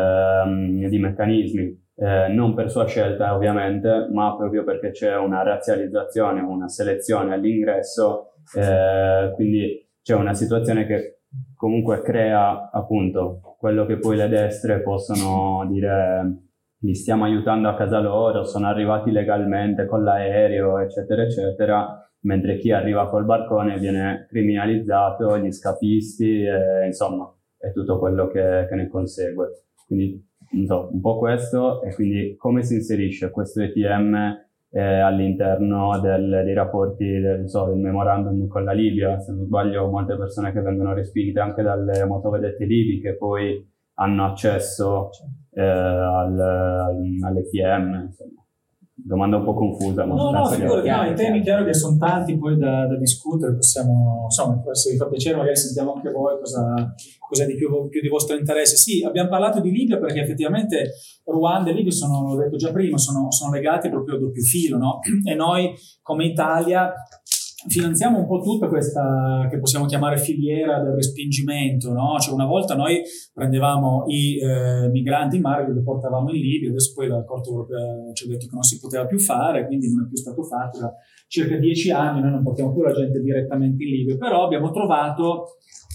eh, di meccanismi. Eh, non per sua scelta ovviamente, ma proprio perché c'è una razzializzazione, una selezione all'ingresso, eh, quindi c'è una situazione che comunque crea appunto quello che poi le destre possono dire li stiamo aiutando a casa loro, sono arrivati legalmente con l'aereo eccetera eccetera, mentre chi arriva col barcone viene criminalizzato, gli scafisti e, insomma è tutto quello che, che ne consegue. Quindi non so, un po' questo, e quindi come si inserisce questo E T M Eh, all'interno del, dei rapporti del, so, del memorandum con la Libia. Se non sbaglio molte persone che vengono respinte anche dalle motovedette libiche poi hanno accesso eh, al, all'E T M, insomma. Domanda un po' confusa, ma no, no, figurati, no, i temi chiaro che sono tanti poi da, da discutere, possiamo, insomma, se vi fa piacere magari sentiamo anche voi cosa, cosa di più, più di vostro interesse. Sì, abbiamo parlato di Libia perché effettivamente Ruanda e Libia sono, l'ho detto già prima, sono, sono legati proprio a doppio filo, no? E noi come Italia finanziamo un po' tutta questa che possiamo chiamare filiera del respingimento, no? Cioè una volta noi prendevamo i eh, migranti in mare, li deportavamo in Libia, adesso poi la Corte europea ci ha detto che non si poteva più fare, quindi non è più stato fatto. Da circa dieci anni noi non portiamo più la gente direttamente in Libia, però abbiamo trovato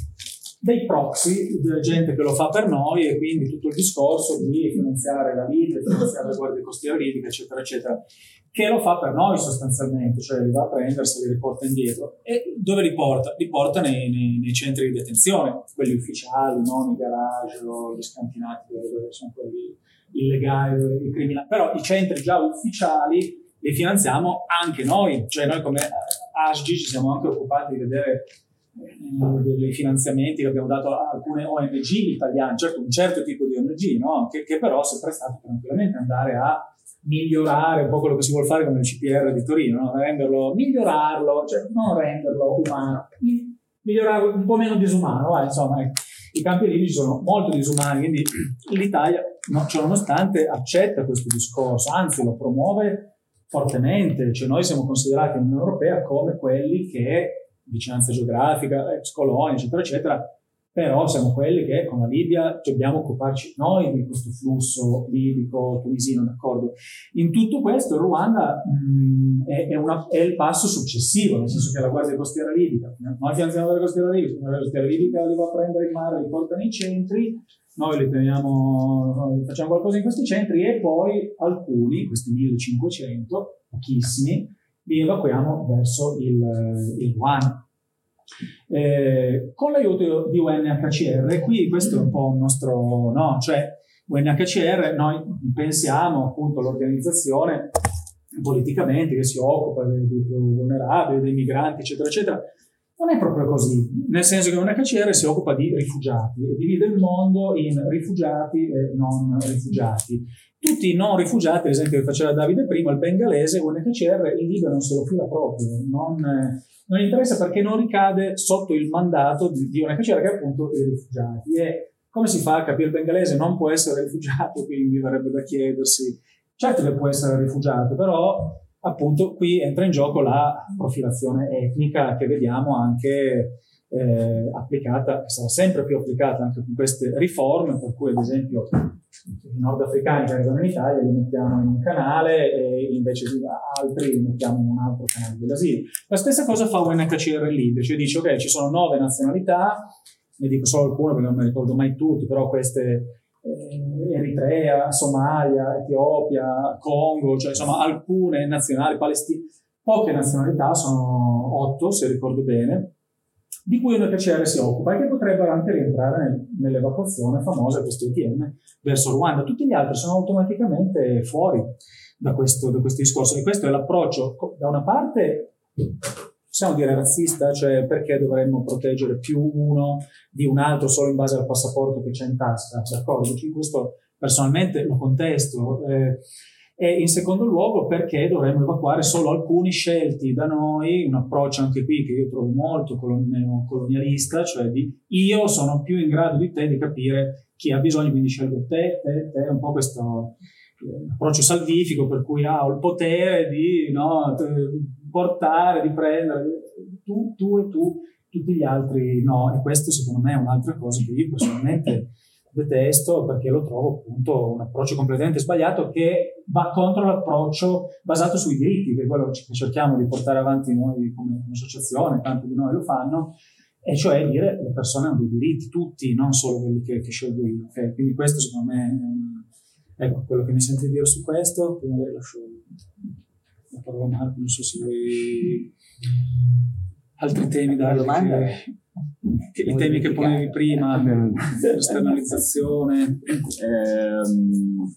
dei proxy, della gente che lo fa per noi, e quindi tutto il discorso di finanziare la Libia, finanziare la Guardia Costiera libica, eccetera, eccetera, che lo fa per noi sostanzialmente, cioè li va a prendere, se li riporta indietro. E dove li porta? Li porta nei, nei, nei centri di detenzione, quelli ufficiali, non i garage o gli scantinati dove sono quelli illegali, i criminali. Però i centri già ufficiali li finanziamo anche noi, cioè noi come A S G I ci siamo anche occupati di vedere dei finanziamenti che abbiamo dato a alcune O N G italiane, certo un certo tipo di O N G, no? che, che però si è prestato tranquillamente andare a migliorare un po' quello che si vuol fare come il C P R di Torino, no? renderlo, migliorarlo, cioè non renderlo umano, migliorarlo un po' meno disumano, vai, insomma, ecco. I campi libici sono molto disumani, quindi l'Italia, no, ciononostante, accetta questo discorso, anzi lo promuove fortemente, cioè noi siamo considerati nell'Unione Europea come quelli che, vicinanza geografica, ex colonia, eccetera, eccetera, però siamo quelli che con la Libia dobbiamo occuparci noi di questo flusso libico, tunisino, d'accordo. In tutto questo il Ruanda mh, è, è, una, è il passo successivo, nel senso che la Guardia Costiera libica, noi finanziamo la Costiera libica, la Guardia Costiera libica li va a prendere in mare, li porta nei centri, noi li teniamo, facciamo qualcosa in questi centri e poi alcuni, questi millecinquecento, pochissimi, li evacuiamo verso il, il Ruanda. Eh, con l'aiuto di U N H C R, qui questo è un po' un nostro, no, cioè U N H C R noi pensiamo appunto all'organizzazione politicamente che si occupa dei, dei più vulnerabili, dei migranti, eccetera, eccetera. Non è proprio così, nel senso che U N H C R si occupa di rifugiati e divide il mondo in rifugiati e non rifugiati. Tutti i non rifugiati, ad esempio che faceva Davide prima, il bengalese, U N H C R in Libia non se lo fila proprio, non, non interessa perché non ricade sotto il mandato di, di U N H C R che è appunto i rifugiati. E come si fa a capire il bengalese? Non può essere rifugiato, quindi verrebbe da chiedersi, certo che può essere rifugiato, però appunto qui entra in gioco la profilazione etnica che vediamo anche eh, applicata, che sarà sempre più applicata anche con queste riforme, per cui ad esempio i nordafricani che arrivano in Italia li mettiamo in un canale e invece altri li mettiamo in un altro canale dell'asilo. La stessa cosa fa U N H C R in Libia, cioè dice ok, ci sono nove nazionalità, ne dico solo alcune perché non mi ricordo mai tutte, però queste eh, Eritrea, Somalia, Etiopia, Congo, cioè insomma alcune nazionali, Palestina, poche nazionalità, sono otto se ricordo bene, di cui il N P C R si occupa e che potrebbero anche rientrare nel, nell'evacuazione famosa questo E T M verso Ruanda. Tutti gli altri sono automaticamente fuori da questo, da questo discorso, e questo è l'approccio, da una parte possiamo dire razzista, cioè perché dovremmo proteggere più uno di un altro solo in base al passaporto che c'è in tasca, d'accordo? Quindi questo personalmente lo contesto. Eh, e in secondo luogo perché dovremmo evacuare solo alcuni scelti da noi, un approccio anche qui che io trovo molto neocolonialista, cioè di io sono più in grado di te di capire chi ha bisogno, quindi scelgo te, te, te, un po' questo eh, approccio salvifico per cui ha ah, il potere di no, portare, di prendere tu, tu e tu, tutti gli altri no, e questo secondo me è un'altra cosa che io personalmente detesto, perché lo trovo appunto un approccio completamente sbagliato che va contro l'approccio basato sui diritti, che è quello che cerchiamo di portare avanti noi come associazione, tanti di noi lo fanno, e cioè dire le persone hanno dei diritti, tutti, non solo quelli che, che scelgo io. Okay? Quindi questo secondo me è ecco, quello che mi sento di dire su questo. Prima di lascio la parola a Marco, non so se vuoi altri temi da domanda. Che, i temi che ponevi prima, esternalizzazione. ehm,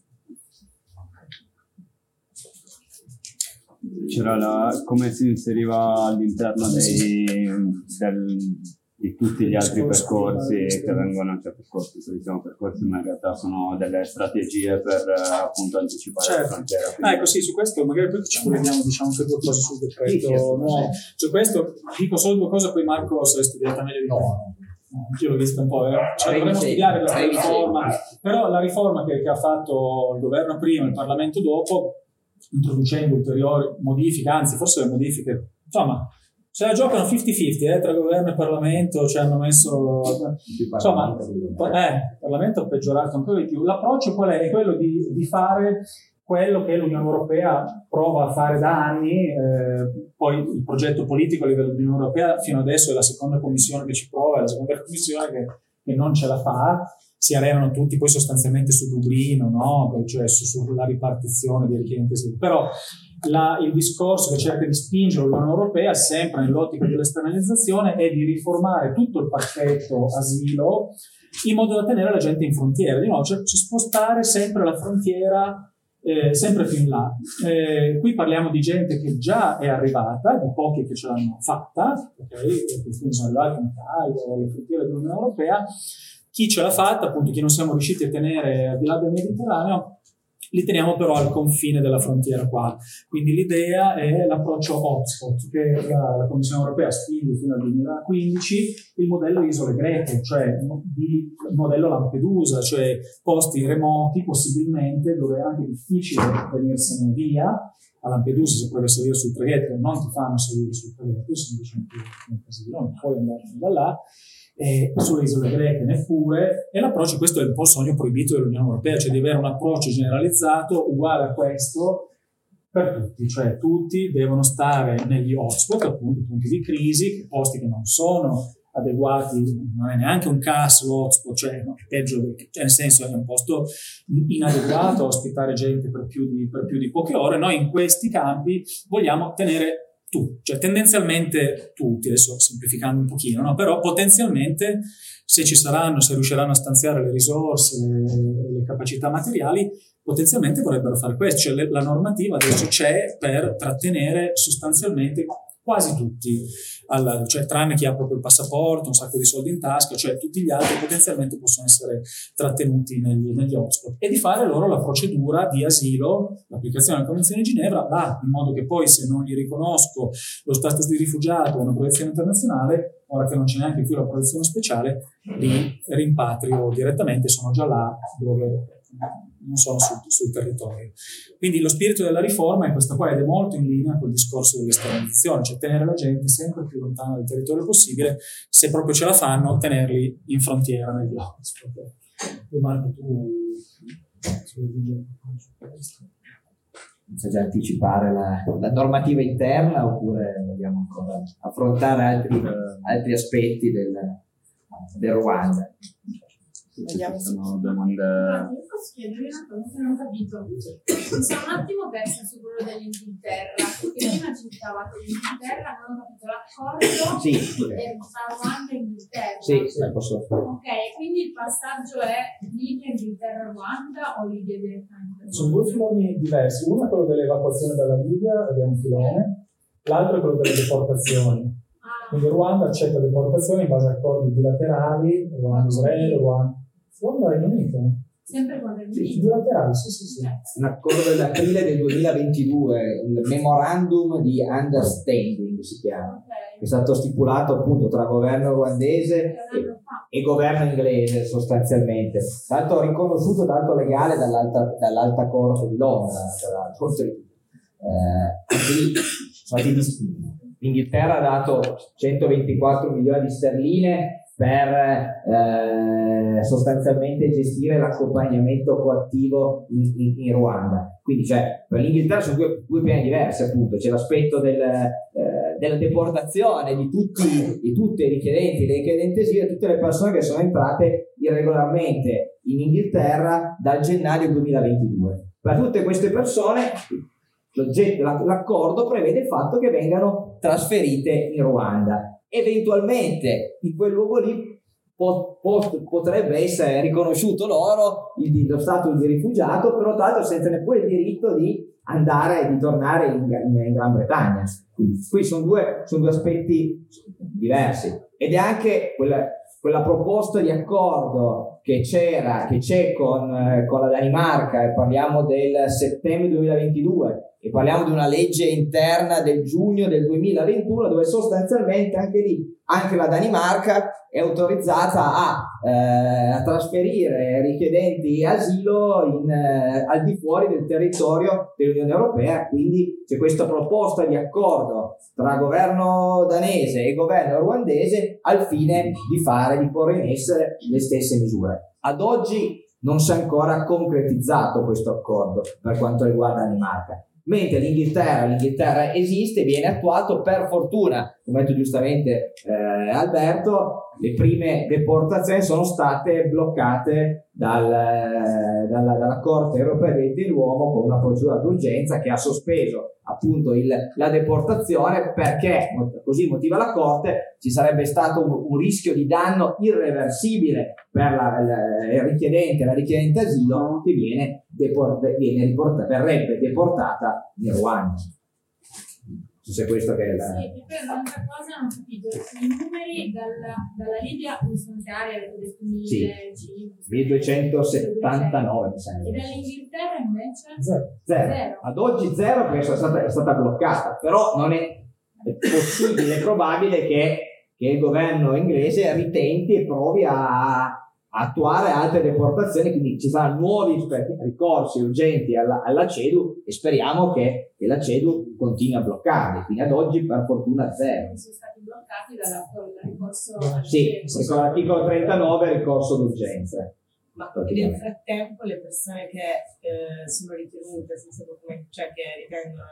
c'era la come si inseriva all'interno dei, del, di tutti gli altri percorsi che vengono, cioè percorsi, diciamo percorsi, ma in realtà sono delle strategie per appunto anticipare certo. la frontiera. Ah, ecco sì, su questo magari poi ci colleghiamo, diciamo anche due cose sul decreto nuovo. Su questo dico solo due cose, poi Marco se l'hai studiata meglio di me. Io l'ho vista un po', eh. Cioè, dovremmo studiare questa riforma, però la riforma che, che ha fatto il governo prima e il Parlamento dopo, introducendo ulteriori modifiche, anzi forse le modifiche, insomma, se la giocano cinquanta cinquanta eh, tra governo e Parlamento, ci hanno messo, insomma, eh, il Parlamento ha peggiorato ancora di più. L'approccio qual è? È quello di, di fare quello che l'Unione Europea prova a fare da anni, eh, poi il progetto politico a livello dell'Unione Europea fino adesso è la seconda commissione che ci prova, è la seconda commissione che, che non ce la fa, si arenano tutti poi sostanzialmente su Dublino, no? Cioè su, sulla ripartizione dei richiedenti asilo. Però la, il discorso che cerca di spingere l'Unione Europea, sempre nell'ottica dell'esternalizzazione, è di riformare tutto il pacchetto asilo in modo da tenere la gente in frontiera, di nuovo, cioè spostare sempre la frontiera Eh, sempre più in là. Eh, qui parliamo di gente che già è arrivata, di pochi che ce l'hanno fatta, okay? Che quindi sono arrivati in Italia o alle frontiere dell'Unione Europea. Chi ce l'ha fatta, appunto, chi non siamo riusciti a tenere al di là del Mediterraneo, li teniamo però al confine della frontiera qua. Quindi l'idea è l'approccio hotspot, che la, la Commissione Europea spinge fino al duemilaquindici, il modello isole greche, cioè di, il modello Lampedusa, cioè posti remoti possibilmente dove è anche difficile venirsene via. A Lampedusa, se provi a salire sul traghetto, non ti fanno salire sul traghetto, semplicemente non puoi andare da là. E sulle isole greche neppure, e l'approccio, questo è un po' il sogno proibito dell'Unione Europea, cioè di avere un approccio generalizzato uguale a questo per tutti, cioè tutti devono stare negli hotspot, appunto punti di crisi, posti che non sono adeguati, non è neanche un C A S l'hotspot, cioè no, peggio, cioè nel senso è un posto inadeguato a ospitare gente per più di, per più di poche ore. Noi in questi campi vogliamo tenere tutti, cioè tendenzialmente tutti, adesso semplificando un pochino, no? Però potenzialmente se ci saranno, se riusciranno a stanziare le risorse, le, le capacità materiali, potenzialmente vorrebbero fare questo, cioè le, la normativa adesso c'è per trattenere sostanzialmente quasi tutti, alla, cioè tranne chi ha proprio il passaporto, un sacco di soldi in tasca, cioè tutti gli altri potenzialmente possono essere trattenuti negli, negli hotspot, e di fare loro la procedura di asilo, l'applicazione della Convenzione di Ginevra, là, in modo che poi se non gli riconosco lo status di rifugiato o una protezione internazionale, ora che non c'è neanche più la protezione speciale, li rimpatrio direttamente, sono già là dove non sono sul, sul territorio. Quindi lo spirito della riforma è questo qua, ed è molto in linea col discorso dell'esternalizzazione, cioè tenere la gente sempre più lontana dal territorio possibile, se proprio ce la fanno, tenerli in frontiera negli hotspot. Marco, tu sai già anticipare la, la normativa interna oppure vogliamo ancora affrontare altri, altri aspetti del, del Ruanda? Vediamo se sono domande. Io posso chiedere una cosa che non ho capito. Mi sono un attimo persa su quello dell'Inghilterra, perché prima citavate l'Inghilterra, non ho capito l'accordo Sì. per Ruanda e Inghilterra. Sì, sì, posso. Ok, quindi il passaggio è Libia, Inghilterra, Ruanda o Libia direttamente? Sono due filoni diversi, uno è quello dell'evacuazione dalla Libia, ed è un filone, l'altro è quello delle deportazioni. Quindi Ruanda accetta deportazioni in base a accordi bilaterali, Ruanda Israele, Ruanda Ruanda Regno Unito. Sempre con Regno Sì, Unito. bilaterali, sì, sì, sì. Un accordo dell'aprile del duemilaventidue, il Memorandum di Understanding si chiama, Ok. che è stato stipulato appunto tra governo ruandese e, e governo inglese sostanzialmente, tanto riconosciuto, tanto legale dall'alta, dall'alta corte di Londra, tra l'altro. Eh, quindi, sono stati dis- l'Inghilterra ha dato centoventiquattro milioni di sterline per eh, sostanzialmente gestire l'accompagnamento coattivo in, in, in Ruanda. Quindi cioè, per l'Inghilterra sono due, due piani diversi, appunto. C'è l'aspetto del, eh, della deportazione di tutti, di tutti i richiedenti, dei richiedenti asilo, tutte le persone che sono entrate irregolarmente in Inghilterra dal gennaio duemilaventidue. Per tutte queste persone l'accordo prevede il fatto che vengano trasferite in Ruanda. Eventualmente in quel luogo lì pot, pot, potrebbe essere riconosciuto loro il, lo status di rifugiato, però tra l'altro senza neppure il diritto di andare e di tornare in, in, in Gran Bretagna. Quindi, qui sono due, sono due aspetti diversi, ed è anche quella, quella proposta di accordo che c'era, che c'è con, eh, con la Danimarca, e parliamo del settembre duemilaventidue, e parliamo di una legge interna del giugno del duemilaventuno, dove sostanzialmente anche lì, anche la Danimarca è autorizzata a, eh, a trasferire richiedenti asilo in, eh, al di fuori del territorio dell'Unione Europea. Quindi c'è questa proposta di accordo tra governo danese e governo ruandese al fine di fare, di porre in essere le stesse misure. Ad oggi non si è ancora concretizzato questo accordo per quanto riguarda la Danimarca. Mentre l'Inghilterra, l'Inghilterra esiste, viene attuato, per fortuna, come ha detto giustamente eh, Alberto, le prime deportazioni sono state bloccate dal, eh, dalla, dalla Corte Europea dei diritti dell'uomo con una procedura d'urgenza che ha sospeso appunto il, la deportazione, perché, così motiva la Corte, ci sarebbe stato un, un rischio di danno irreversibile per la, la, il richiedente, la richiedente asilo, che viene, deport, viene riportata, verrebbe deportata in Ruanda. Se questo che è la... Sì, e poi un'altra cosa non ho capito, i numeri dalla, dalla Libia mi sono chiari, avete detto milleduecentosettantanove mi sembra. E dall'Inghilterra invece? Zero. Zero. Zero. Ad oggi zero, perché è stata, è stata bloccata, però non è, è possibile, è probabile che, che il governo inglese ritenti e provi a attuare altre deportazioni, quindi ci saranno nuovi ricorsi urgenti alla, alla CEDU, e speriamo che, che la CEDU continui a bloccarli. Quindi ad oggi per fortuna zero. Sono stati bloccati dal ricorso. Sì, con l'articolo trentanove ricorso d'urgenza. Ma nel frattempo le persone che eh, sono ritenute senza documenti, cioè che ritengono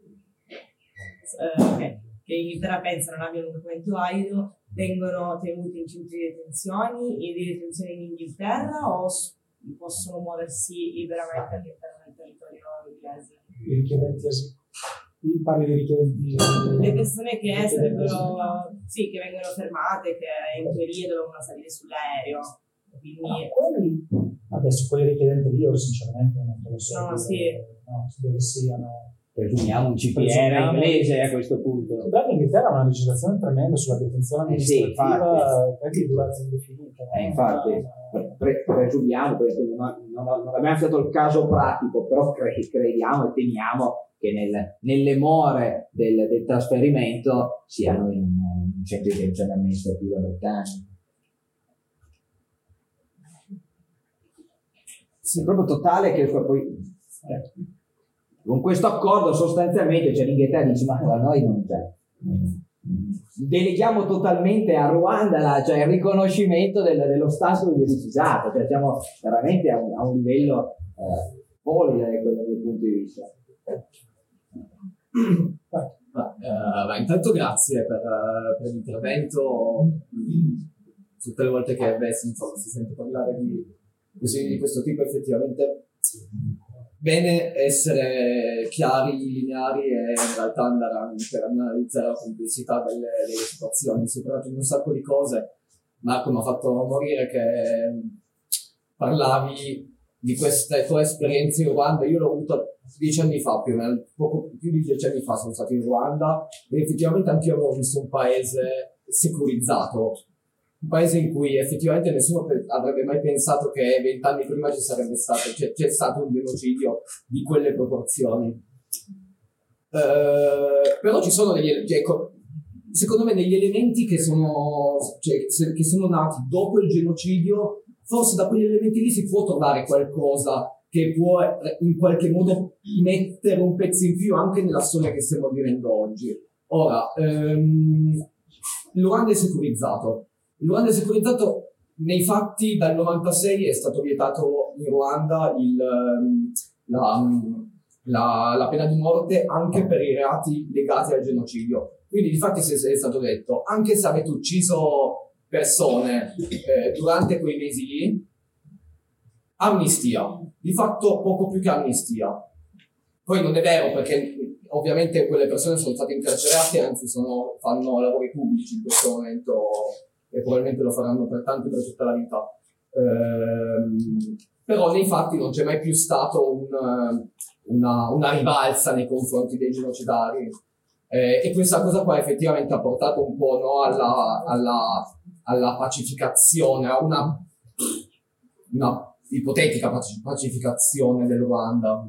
eh, che, che in Inghilterra pensano non abbiano un documento valido, vengono tenuti in centri di detenzione, di detenzione in Inghilterra, o possono muoversi liberamente all'interno del territorio inglese? I richiedenti asilo. Parli di richiedenti le persone che sarebbero sì, che vengono fermate, che in teoria dovevano salire sull'aereo. Quindi no, quelli, adesso quelli richiedenti io sinceramente non te lo so. No, sì. No, dove siano. Presumiamo un C P R inglese a questo punto. In Inghilterra ha una legislazione tremenda sulla detenzione amministrativa, eh sì, di durazione indefinita. Eh, infatti, pre- presumiamo, non, non, non abbiamo stato il caso pratico, però cre- crediamo e temiamo che nel, nelle more del, del trasferimento siano in un centro di detenzione amministrativa britannico. Sì, proprio totale che poi eh, con questo accordo sostanzialmente, cioè l'Inghilterra dice ma a noi non c'è, deleghiamo totalmente a Ruanda la, cioè il riconoscimento del, dello status di rifugiato, cioè siamo veramente a un, a un livello eh, folide da quel punto di vista. Ma, uh, ma intanto grazie per, per l'intervento tutte le volte che beh, si, insomma, si sente parlare di questioni di questo tipo, effettivamente bene essere chiari, lineari e in realtà andare a, per analizzare la complessità delle, delle situazioni. Si è parlato di un sacco di cose. Marco mi ha fatto morire che parlavi di queste tue esperienze in Ruanda. Io l'ho avuto dieci anni fa, più o meno, poco più di dieci anni fa sono stato in Ruanda e effettivamente anche io avevo visto un paese securizzato, un paese in cui effettivamente nessuno avrebbe mai pensato che vent'anni prima ci sarebbe stato, c'è, c'è stato un genocidio di quelle proporzioni. Uh, però ci sono degli, ecco, secondo me degli elementi che sono, cioè, che sono nati dopo il genocidio. Forse da quegli elementi lì si può trovare qualcosa che può in qualche modo mettere un pezzo in più anche nella storia che stiamo vivendo oggi. Ora, ehm, il Ruanda è securizzato. Il Ruanda è securizzato nei fatti. Dal novantasei è stato vietato in Ruanda il, la, la, la pena di morte anche per i reati legati al genocidio. Quindi di fatti è stato detto, anche se avete ucciso persone eh, durante quei mesi lì, amnistia, di fatto poco più che amnistia. Poi non è vero, perché ovviamente quelle persone sono state incarcerate, anzi sono, fanno lavori pubblici in questo momento e probabilmente lo faranno per tanti per tutta la vita. Ehm, però nei fatti non c'è mai più stato un, una, una rivalsa nei confronti dei genocidari. Eh, e questa cosa qua effettivamente ha portato un po', no, alla, alla, alla pacificazione, a una, una ipotetica pacificazione del Ruanda.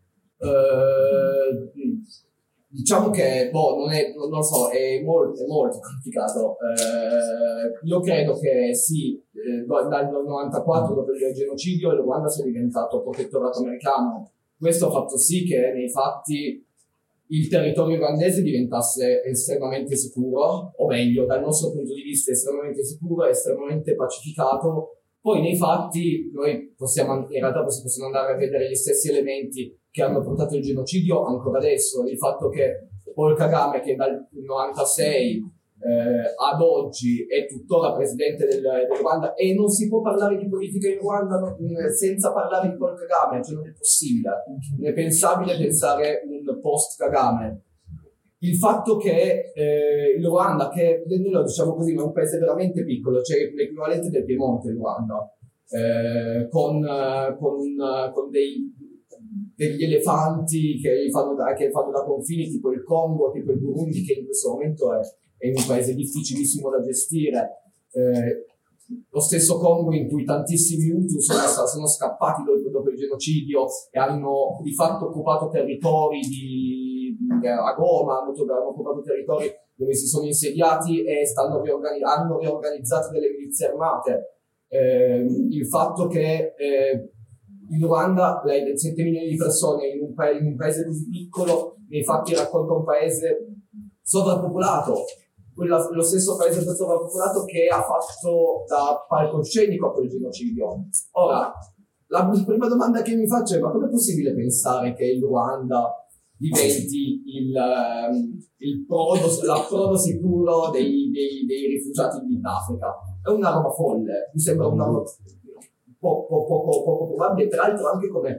Eh, diciamo che, boh, non è, non lo so, è molto, è molto complicato. Eh, io credo che sì, eh, dal novantaquattro, dopo il genocidio, il Ruanda sia diventato protettorato americano. Questo ha fatto sì che nei fatti il territorio ruandese diventasse estremamente sicuro, o meglio, dal nostro punto di vista estremamente sicuro, estremamente pacificato. Poi nei fatti noi possiamo, in realtà possiamo andare a vedere gli stessi elementi che hanno portato il genocidio ancora adesso. Il fatto che Paul Kagame, che dal novantasei eh, ad oggi è tuttora presidente del, del Ruanda, e non si può parlare di politica in Ruanda no, senza parlare di Paul Kagame, cioè non è possibile, non è pensabile pensare un post Kagame. Il fatto che eh, il Ruanda, che noi lo diciamo così, ma è un paese veramente piccolo, cioè l'equivalente del Piemonte il Ruanda, eh, con, con, con dei degli elefanti che fanno, da, che fanno da confini, tipo il Congo, tipo il Burundi, che in questo momento è, è un paese difficilissimo da gestire. Eh, lo stesso Congo in cui tantissimi Hutu sono, sono scappati dopo, dopo il genocidio e hanno di fatto occupato territori di, a Goma, hanno, hanno occupato territori dove si sono insediati e stanno riorgani- hanno riorganizzato delle milizie armate. Eh, il fatto che eh, in Ruanda, sette milioni di persone in un, pa- in un paese così piccolo, nei fatti racconta un paese sovrappopolato, Quella, lo stesso paese sovrappopolato che ha fatto da palcoscenico a quel genocidio. Ora, la prima domanda che mi faccio è: ma com'è possibile pensare che il Ruanda diventi il, um, il prodo, l'approdo sicuro dei, dei, dei rifugiati in Africa? È una roba folle, mi sembra una roba poco, poco, poco, poco probabile. Peraltro anche come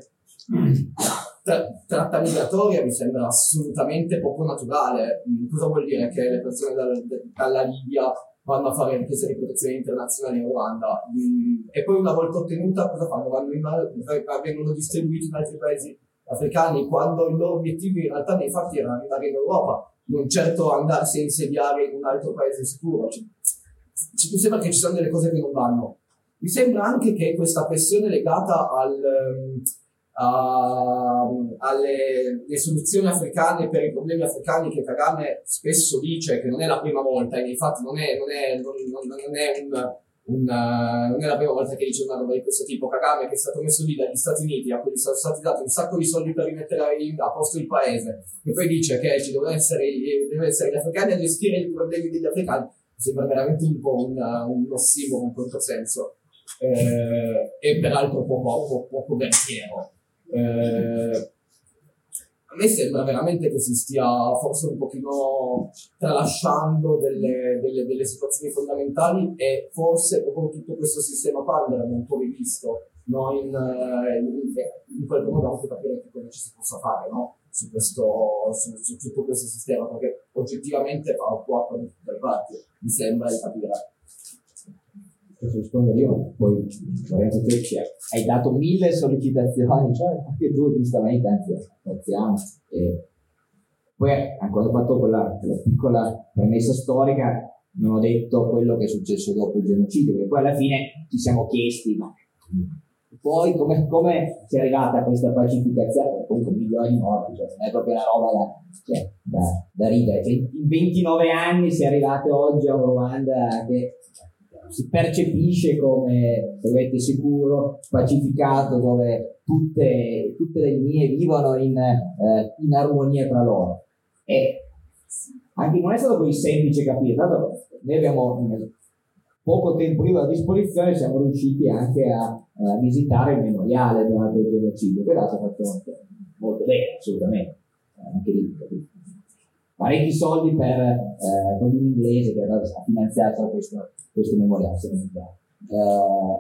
tra, tratta migratoria mi sembra assolutamente poco naturale. Cosa vuol dire che le persone dalla, dalla Libia vanno a fare richiesta di protezione internazionale in Ruanda e poi una volta ottenuta cosa fanno? Vanno in, vengono distribuiti in altri paesi africani, quando il loro obiettivo in realtà nei fatti era arrivare in Europa, non certo andarsi a insediare in un altro paese sicuro. Cioè, mi sembra che ci siano delle cose che non vanno. Mi sembra anche che questa questione legata al, a, alle le soluzioni africane per i problemi africani, che Kagame spesso dice che non è la prima volta, e infatti non è, non è, non, non è un Una, non è la prima volta che dice una roba di questo tipo. Kagame, che è stato messo lì dagli Stati Uniti, a cui sono stati dati un sacco di soldi per rimettere a posto il paese, e poi dice che ci devono essere, devono essere gli africani a gestire i problemi degli africani, sembra veramente un po' un, un ossimoro, un controsenso, eh, e peraltro poco, poco, poco veritiero. Eh, a me sembra veramente che si stia forse un pochino tralasciando delle, delle, delle situazioni fondamentali, e forse proprio tutto questo sistema Pandora è un po' rivisto, no? in, in, in qualche modo anche capire che cosa ci si possa fare, no? su, questo, su, su tutto questo sistema, perché oggettivamente fa un po' da tutte le parti, mi sembra di capire. Posso rispondere io? Poi Lorenzo, te hai dato mille sollecitazioni, cioè anche tu giustamente, anzi apprezziamo. E poi quando ho fatto quella, quella piccola premessa storica non ho detto quello che è successo dopo il genocidio, perché poi alla fine ci siamo chiesti ma poi come, come si è arrivata a questa pacificazione, comunque milioni di morti, cioè non è proprio una roba da, cioè, da, da ridere, cioè, in ventinove anni si è arrivati oggi a un Ruanda che si percepisce come, se avete sicuro, pacificato, dove tutte, tutte le etnie vivono in, eh, in armonia tra loro. E anche non è stato così semplice capire, tanto noi abbiamo poco tempo libero a disposizione, siamo riusciti anche a, a visitare il memoriale durante il genocidio, che l'altro ha fatto molto bene, assolutamente, anche lì, parecchi soldi per eh, un inglese che ha finanziato questo, questo memoriale. Eh,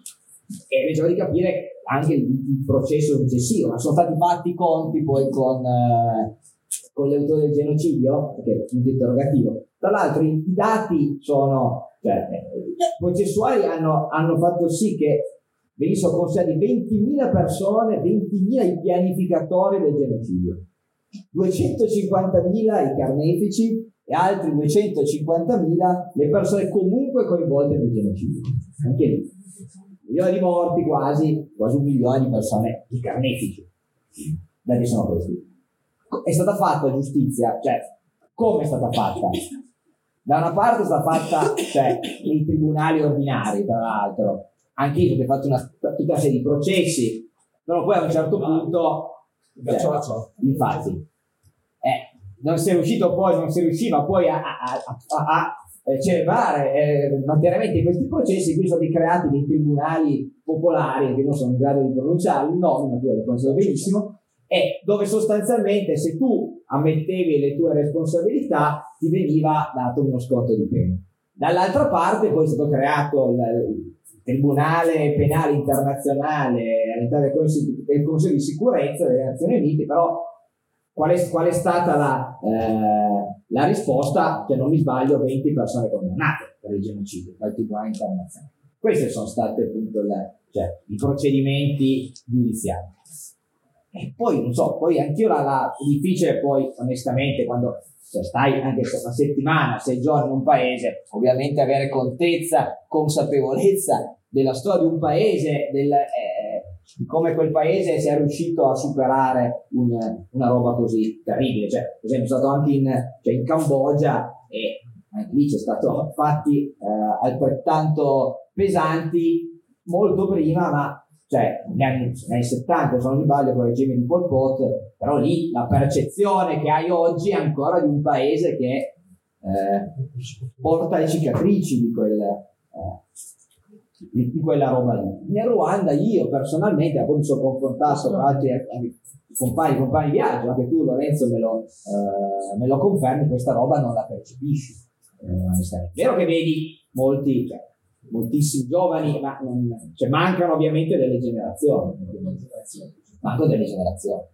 e diciamo di capire anche il, il processo successivo, ma sono stati fatti i conti poi con, eh, con gli autori del genocidio, perché è un punto interrogativo. Tra l'altro i, i dati sono, cioè, i processuali hanno, hanno fatto sì che venissero considerati ventimila persone, ventimila i pianificatori del genocidio, duecentocinquantamila i carnefici e altri duecentocinquantamila le persone comunque coinvolte nel genocidio. Anche lì, un milione di morti, quasi, quasi un milione di persone i carnefici. Dati sono questi. È stata fatta giustizia, cioè, come è stata fatta? Da una parte è stata fatta, cioè, nei tribunali ordinari, tra l'altro. Anche io ho fatto una, tutta una serie di processi, però poi a un certo punto, cioè, infatti, eh, non si è riuscito poi, non si riusciva poi a, a, a, a, a celebrare eh, materialmente questi processi, quindi sono stati creati dei tribunali popolari che non sono in grado di pronunciare il nome, ma tu lo conosci benissimo, e dove sostanzialmente se tu ammettevi le tue responsabilità ti veniva dato uno sconto di pena. Dall'altra parte poi è stato creato il, il Tribunale Penale Internazionale all'interno del Consiglio, del Consiglio di Sicurezza delle Nazioni Unite, però qual è, qual è stata la, eh, la risposta? Che non mi sbaglio, venti persone condannate per il genocidio dal Tribunale Internazionale. Questi sono stati appunto le, cioè, i procedimenti giudiziari. E poi non so, poi anch'io la, la è difficile poi onestamente quando cioè, stai anche una settimana, sei giorni in un paese, ovviamente avere contezza, consapevolezza della storia di un paese, del, eh, di come quel paese sia riuscito a superare un, una roba così terribile. Cioè, per esempio, sono stato anche in, cioè, in Cambogia e anche lì c'è stato fatti eh, altrettanto pesanti molto prima, ma cioè negli anni, negli anni settanta, se non mi sbaglio, con il regime di Pol Pot, però lì la percezione che hai oggi è ancora di un paese che eh, porta le cicatrici di, quel, eh, di, di quella roba lì. Nel Ruanda io personalmente, poi mi sono confrontato con altri compagni, compagni di viaggio, anche tu Lorenzo me lo, eh, me lo confermi, questa roba non la percepisci. Eh, è vero che vedi molti... Cioè, moltissimi giovani, ma non, cioè mancano ovviamente delle generazioni, mancano delle generazioni.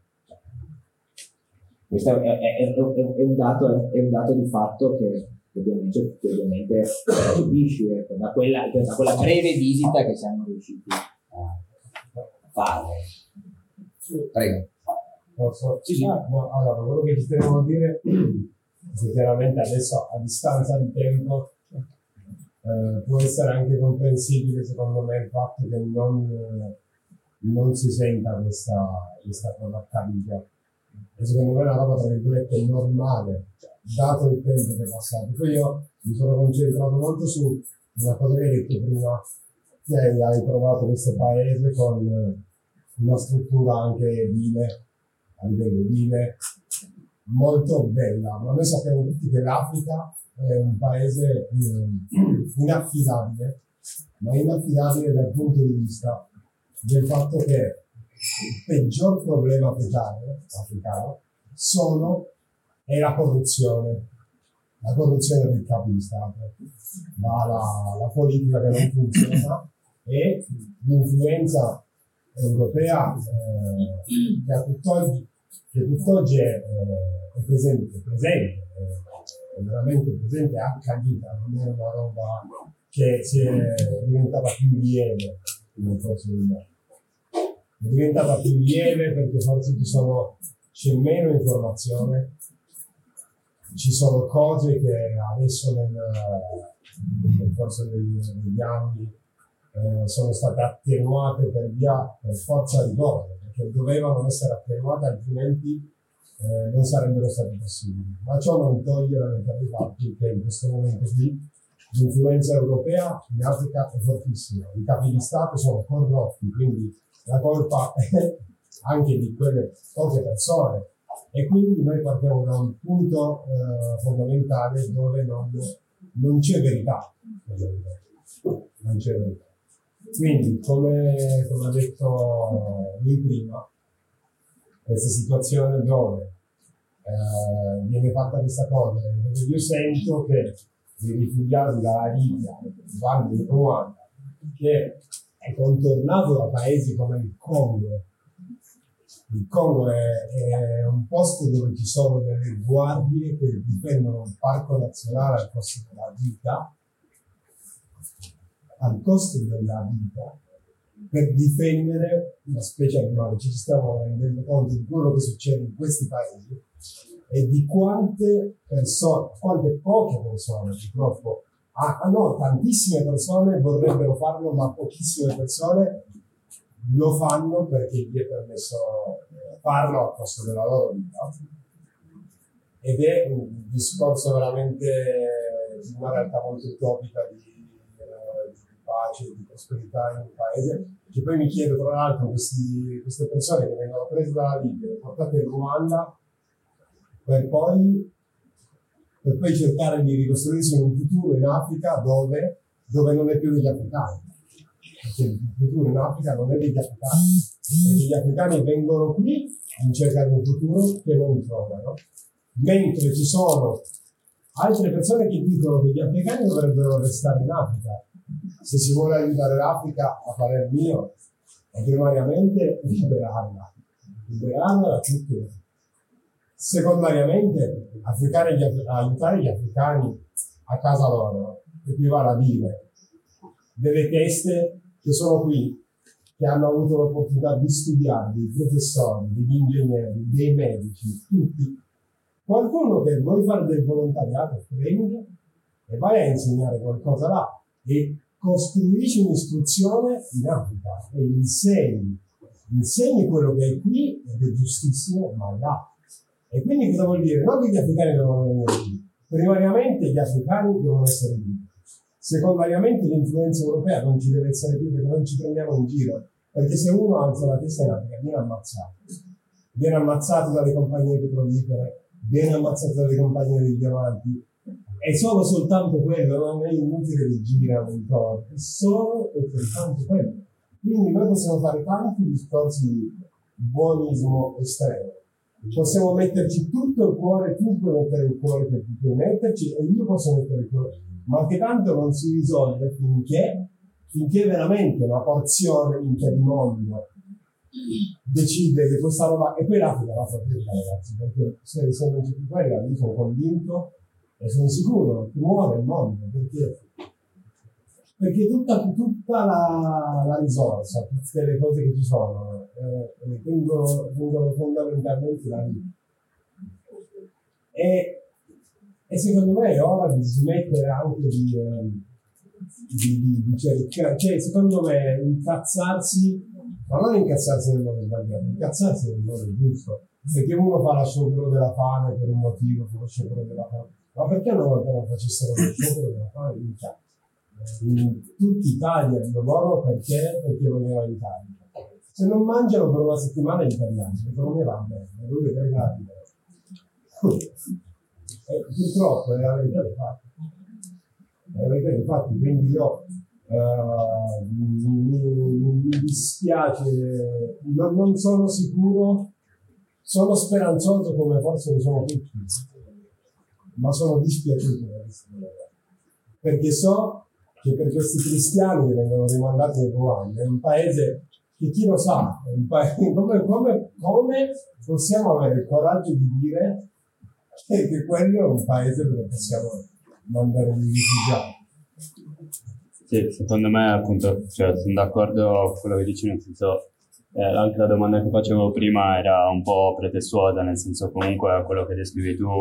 Questo è, è, è, è, un dato, è un dato di fatto che, che ovviamente, che ovviamente capisci ecco, da, quella, da quella breve visita che siamo riusciti a fare. Prego. Posso? Sì, sì. No, allora, quello che ci devo dire, chiaramente adesso a distanza di tempo Uh, può essere anche comprensibile secondo me il fatto che non, uh, non si senta questa, questa cosa accaduta, e secondo me è una roba tra virgolette normale, dato il tempo che è passato. Poi io mi sono concentrato molto su una cosa che hai detto prima, che hai trovato questo paese con una struttura anche vile, a livello vile, molto bella, ma noi sappiamo tutti che l'Africa è un paese eh, inaffidabile, ma inaffidabile dal punto di vista del fatto che il peggior problema africano, africano sono è la corruzione, la corruzione dei capi di Stato, la, la, la politica che non funziona e l'influenza europea eh, che a tutt'oggi, che tutt'oggi è, eh, è presente, è presente, è veramente presente, è accaduta, non è una roba che si è diventata più lieve nel corso degli anni. È diventata più lieve perché forse ci sono, c'è meno informazione, ci sono cose che adesso nel, nel corso degli, degli anni eh, sono state attenuate per via, per forza di cose, perché dovevano essere attenuate, altrimenti eh, non sarebbero stati possibili. Ma ciò non toglie la verità dei fatti che in questo momento qui l'influenza europea in Africa è fortissima, i capi di Stato sono corrotti, quindi la colpa è anche di quelle poche persone. E quindi noi partiamo da un punto eh, fondamentale dove non, non c'è verità, non c'è verità. Quindi, come, come ha detto lui prima, questa situazione dove eh, viene fatta questa cosa, dove io sento che i rifugiati dalla Libia vanno in Ruanda, che è contornato da paesi come il Congo. Il Congo è, è un posto dove ci sono delle guardie che difendono il parco nazionale al costo della vita, al costo della vita, per difendere una specie animale. Ci stiamo rendendo conto di quello che succede in questi paesi e di quante persone, quante poche persone purtroppo, ah, ah no, tantissime persone vorrebbero farlo, ma pochissime persone lo fanno perché gli è permesso farlo a costo della loro vita. Ed è un discorso veramente di una realtà molto utopica di, uh, di pace, di prosperità in un paese, che poi mi chiedo tra l'altro questi, queste persone che vengono prese dalla Libia e portate in Ruanda per poi, per poi cercare di ricostruirsi in un futuro in Africa dove, dove non è più degli africani. Perché il futuro in Africa non è degli africani, perché gli africani vengono qui in cerca di un futuro che non trovano, mentre ci sono altre persone che dicono che gli africani dovrebbero restare in Africa. Se si vuole aiutare l'Africa, a parer mio, è primariamente liberarla, liberarla da tutto. Secondariamente, africani gli, aiutare gli africani a casa loro equivale a dire delle teste che sono qui, che hanno avuto l'opportunità di studiare, dei professori, degli ingegneri, dei medici, tutti. Qualcuno che vuole fare del volontariato prende e vai a insegnare qualcosa là e costruisci un'istruzione in Africa e insegni, insegni quello che è qui ed è giustissimo, ma là. E quindi cosa vuol dire? Non che gli africani devono venire qui, primariamente gli africani devono essere lì. Secondariamente l'influenza europea non ci deve essere più perché non ci prendiamo in giro, perché se uno alza la testa in Africa viene ammazzato, viene ammazzato dalle compagnie petrolifere, viene ammazzato dalle compagnie dei diamanti, e solo soltanto quello, non è inutile che girano intorno, è solo e soltanto quello. Quindi noi possiamo fare tanti discorsi di buonismo estremo, possiamo metterci tutto il cuore, tu puoi mettere il cuore che tu puoi metterci e io posso mettere il cuore, ma che tanto non si risolve finché, finché veramente una porzione minchia di mondo decide che questa roba, e poi l'Africa va proteggerla, ragazzi, perché se, se non c'è più quella, io sono convinto e sono sicuro che muore il mondo, perché, perché tutta, tutta la, la risorsa, tutte le cose che ci sono, eh, vengono, vengono fondamentalmente da lì. E, e secondo me è ora di smettere anche di, eh, di, di, di cercare, cioè secondo me incazzarsi, ma non incazzarsi nel modo sbagliato, incazzarsi nel modo giusto, perché uno fa la sciopero della fame per un motivo, fa lo sciopero della fame, ma perché una volta non facessero lo sciopero della fame? In tutti tagliano il lavoro perché, perché vogliono aiutare. Se non mangiano per una settimana italiani, l'economia va bene, lui è pregati. Purtroppo è la verità dei fatti. È la verità dei fatti, quindi io uh, mi, mi, mi dispiace, non, non sono sicuro sono speranzoso come forse lo sono tutti, ma sono dispiaciuto da questa cosa, perché so che per questi cristiani che vengono rimandati in Ruanda è un paese che chi lo sa, è un paese, come, come, come possiamo avere il coraggio di dire che, che quello è un paese dove possiamo mandare dei rifugiati. Sì, secondo me appunto, cioè, sono d'accordo con quello che dici, nel senso, eh, anche la domanda che facevo prima era un po' pretestuosa, nel senso comunque quello che descrivi tu,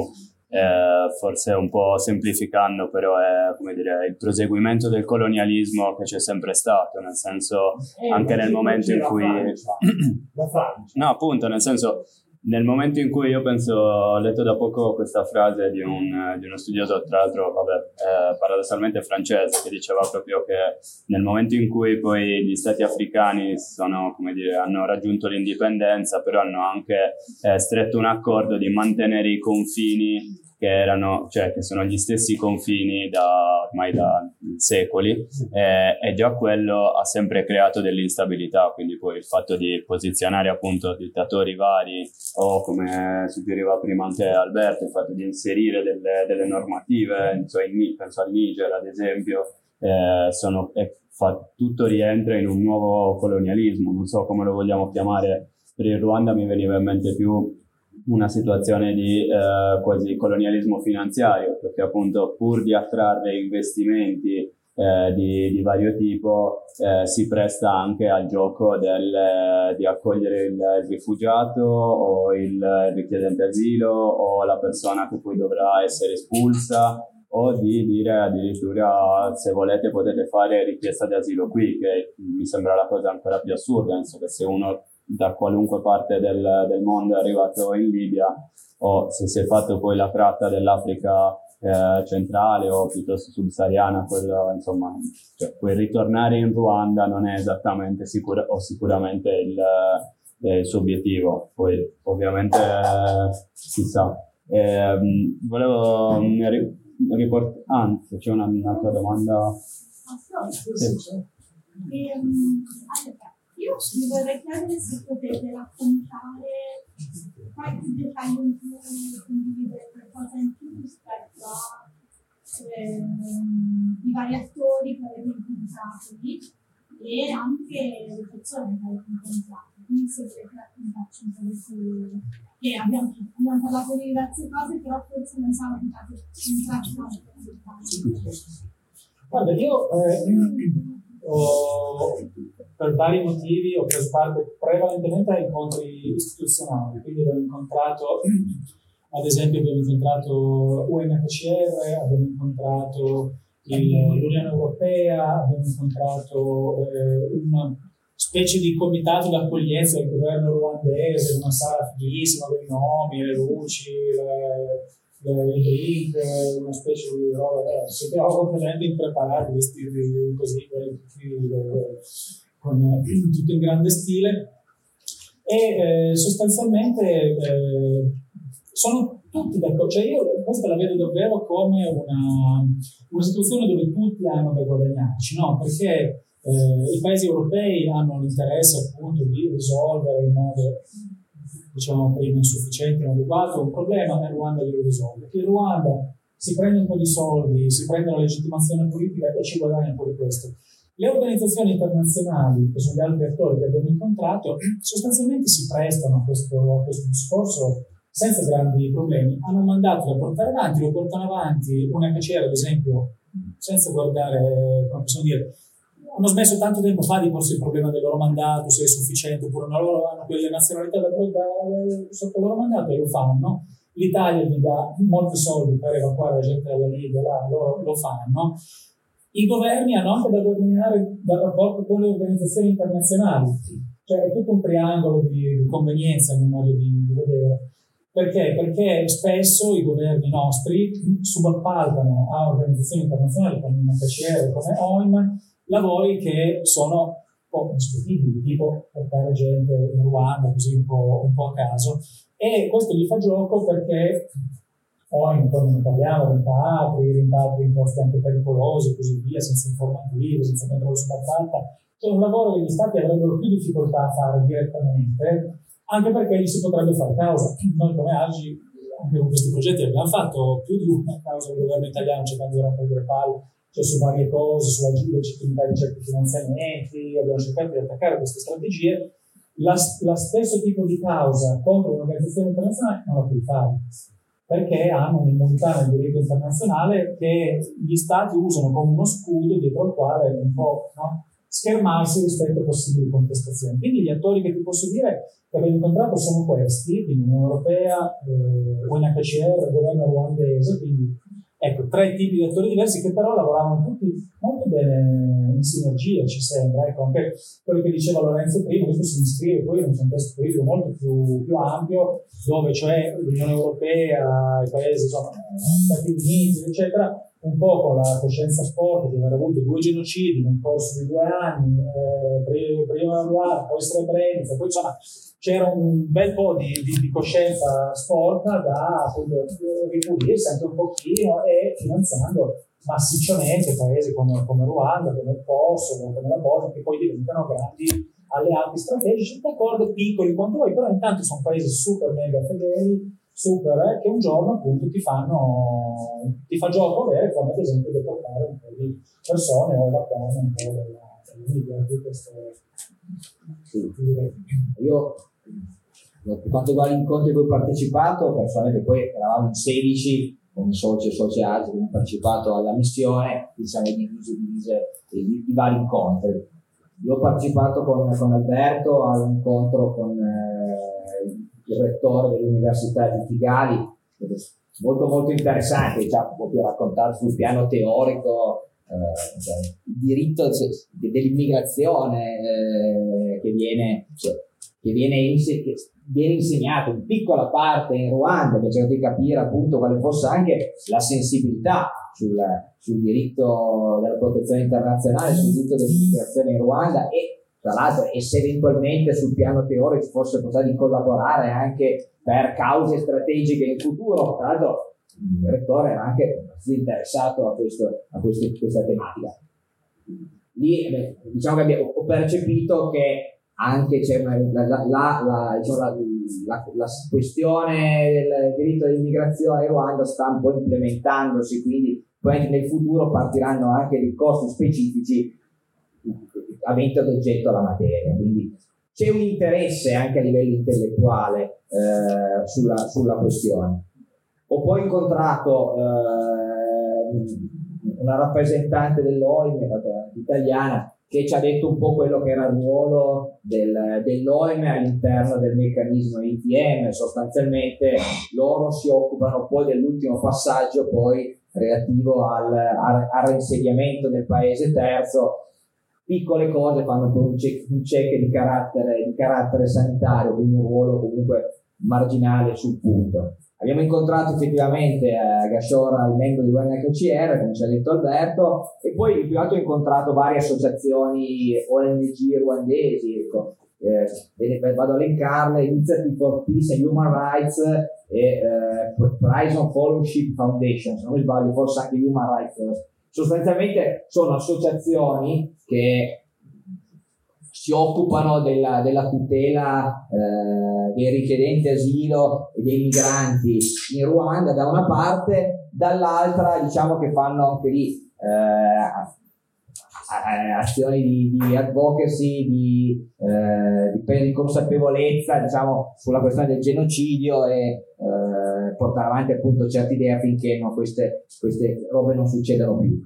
eh, forse un po' semplificando, però è, come dire, il proseguimento del colonialismo che c'è sempre stato, nel senso, Eh, anche nel momento in la cui... Francia, la Francia. No, appunto, nel senso, nel momento in cui io penso, ho letto da poco questa frase di, un, di uno studioso, tra l'altro, vabbè, eh, paradossalmente francese, che diceva proprio che nel momento in cui poi gli stati africani sono, come dire, hanno raggiunto l'indipendenza, però hanno anche eh, stretto un accordo di mantenere i confini che erano, cioè che sono gli stessi confini da ormai da secoli, eh, e già quello ha sempre creato dell'instabilità, quindi poi il fatto di posizionare appunto dittatori vari, o come suggeriva prima anche Alberto, il fatto di inserire delle, delle normative, cioè in, penso al Niger ad esempio, eh, sono, eh, fa, tutto rientra in un nuovo colonialismo, non so come lo vogliamo chiamare. Per il Ruanda mi veniva in mente più una situazione di eh, quasi colonialismo finanziario, perché appunto pur di attrarre investimenti eh, di, di vario tipo eh, si presta anche al gioco del, eh, di accogliere il, il rifugiato o il richiedente asilo o la persona che poi dovrà essere espulsa, o di dire addirittura se volete potete fare richiesta di asilo qui, che mi sembra la cosa ancora più assurda, nel senso che se uno da qualunque parte del, del mondo è arrivato in Libia, o se si è fatto poi la tratta dell'Africa eh, centrale o piuttosto subsahariana, quello, insomma, cioè, poi ritornare in Ruanda non è esattamente sicura, o sicuramente il, eh, il suo obiettivo. Poi ovviamente eh, si sa. Eh, volevo riportare, anzi c'è una, un'altra domanda. Sì. Ehm, allora, io vi vorrei chiedere se potete raccontare qualche dettaglio in più, condividere qualcosa in più rispetto a ehm, i vari attori che avete incontrato lì e anche le persone che avete incontrato. Quindi se volete raccontarci un po' di più, che abbiamo, abbiamo parlato di diverse cose, però forse non siamo entrati in tratti dettagli. Guarda, io eh, ho, per vari motivi ho preso parte prevalentemente a incontri istituzionali, quindi abbiamo incontrato, ad esempio abbiamo incontrato U N H C R, abbiamo incontrato il, l'Unione Europea, abbiamo incontrato eh, una specie di comitato d'accoglienza del governo ruandese, una sala fighissima con i nomi, le luci, le, le, i drink, una specie di roba, eh, siamo completamente impreparati, vestiti così, tutti, con tutto in grande stile, e eh, sostanzialmente eh, sono tutti d'accordo, cioè io questa la vedo davvero come una, una situazione dove tutti hanno da guadagnarci, no? Perché eh, i paesi europei hanno l'interesse appunto di risolvere in modo, diciamo prima, insufficiente, inadeguato un problema, e Ruanda glielo risolve. Che il Ruanda si prende un po' di soldi, si prende la legittimazione politica e ci guadagna un po' di questo. Le organizzazioni internazionali, che sono gli altri attori che abbiamo incontrato, sostanzialmente si prestano a questo, a questo discorso senza grandi problemi. Hanno un mandato da portare avanti, lo portano avanti. U N H C R, ad esempio, senza guardare, come possiamo dire, hanno smesso tanto tempo fa di porsi il problema del loro mandato, se è sufficiente oppure no. Loro hanno quelle nazionalità da, da, sotto il loro mandato e lo fanno. L'Italia gli dà molti soldi per evacuare la gente dalla Libia, là, loro lo fanno. I governi hanno anche da guadagnare dal rapporto con le organizzazioni internazionali, cioè è tutto un triangolo di, di convenienza nel modo di, di vedere. Perché? Perché spesso i governi nostri subappaltano a organizzazioni internazionali come U N H C R, come O I M, lavori che sono un po' discutibili, tipo portare gente in Ruanda così un po', un po' a caso, e questo gli fa gioco perché poi quando ne parliamo, rimpatri, rimpatri in posti anche pericolosi e così via, senza informative, senza controllo sulla tratta, è un lavoro che gli stati avrebbero più difficoltà a fare direttamente, anche perché lì si potrebbe fare causa. Noi come Agi, anche con questi progetti, abbiamo fatto più di una causa del governo italiano cercando di rompere le palle, cioè su varie cose, sulla legittimità di certi finanziamenti, abbiamo cercato di attaccare queste strategie. La, la stesso tipo di causa contro un'organizzazione internazionale non la puoi fare, perché hanno un'immunità nel diritto internazionale che gli stati usano come uno scudo dietro il quale un po', no, schermarsi rispetto a possibili contestazioni. Quindi gli attori che ti posso dire che abbiamo incontrato sono questi, quindi Unione Europea, eh, U N H C R, il governo ruandese, quindi ecco, tre tipi di attori diversi che però lavoravano tutti molto bene in sinergia, ci sembra. Ecco, anche quello che diceva Lorenzo prima, questo si iscrive poi in un contesto politico molto più, più ampio, dove cioè l'Unione Europea, i paesi, insomma, Stati Uniti, eccetera, un po' con la coscienza forte di aver avuto due genocidi nel corso di due anni, eh, prima, prima Rwanda, poi Srebrenica, poi insomma c'era un bel po' di, di, di coscienza sporca da appunto ripulirsi anche un pochino e finanziando massicciamente paesi come, come Ruanda, come il Kosovo, come la Bosnia, che poi diventano grandi alleati strategici, d'accordo, piccoli quanto vuoi, però intanto sono paesi super mega fedeli, super, eh, che un giorno appunto ti fanno, ti fa gioco avere, come ad esempio deportare un po' di persone o evacuare un po' della, della Libia, di questo. Sì. Io, per quanto riguarda gli incontri a cui ho partecipato, personalmente poi eravamo in sedici come soci e soci altri che hanno partecipato alla missione, siamo divisi, divise i, i vari incontri. Io ho partecipato con, con Alberto all'incontro con eh, il rettore dell'Università di Kigali, molto molto interessante, diciamo, proprio raccontare sul piano teorico eh, cioè, il diritto dell'immigrazione eh, che viene, cioè, che viene, inse- che viene insegnato in piccola parte in Ruanda, per cercare di capire appunto quale fosse anche la sensibilità sul, sul diritto della protezione internazionale, sul diritto dell'immigrazione in Ruanda e tra l'altro e se eventualmente sul piano teorico ci fosse possibilità di collaborare anche per cause strategiche in futuro. Tra l'altro il rettore era anche interessato a, questo, a questo, questa tematica. Lì eh, diciamo che abbiamo, ho percepito che anche c'è una, la, la, la, diciamo, la, la, la questione del diritto dell'immigrazione in Ruanda sta un po' implementandosi, quindi poi anche nel futuro partiranno anche dei corsi specifici avente ad oggetto la materia, quindi c'è un interesse anche a livello intellettuale eh, sulla, sulla questione. Ho poi incontrato eh, una rappresentante dell'O I M E italiana che ci ha detto un po' quello che era il ruolo del, dell'O I M E all'interno del meccanismo I T M. Sostanzialmente loro si occupano poi dell'ultimo passaggio poi relativo al, al, al reinsediamento del paese terzo. Piccole cose fanno poi un check, un check di, carattere, di carattere sanitario, quindi un ruolo comunque marginale sul punto. Abbiamo incontrato effettivamente a Gashora il membro di U N H C R, come ci ha detto Alberto, e poi più alto ho incontrato varie associazioni O N G ruandesi, ecco. Eh, vado a elencarle: Initiative for Peace and Human Rights e eh, Horizon Fellowship Foundation, se non mi sbaglio forse anche Human Rights First. Sostanzialmente sono associazioni che si occupano della, della tutela eh, dei richiedenti asilo e dei migranti in Ruanda da una parte, dall'altra diciamo che fanno anche lì eh, azioni di, di advocacy, di, eh, di, di consapevolezza diciamo sulla questione del genocidio e eh, portare avanti appunto certe idee affinché no, queste, queste robe non succedano più.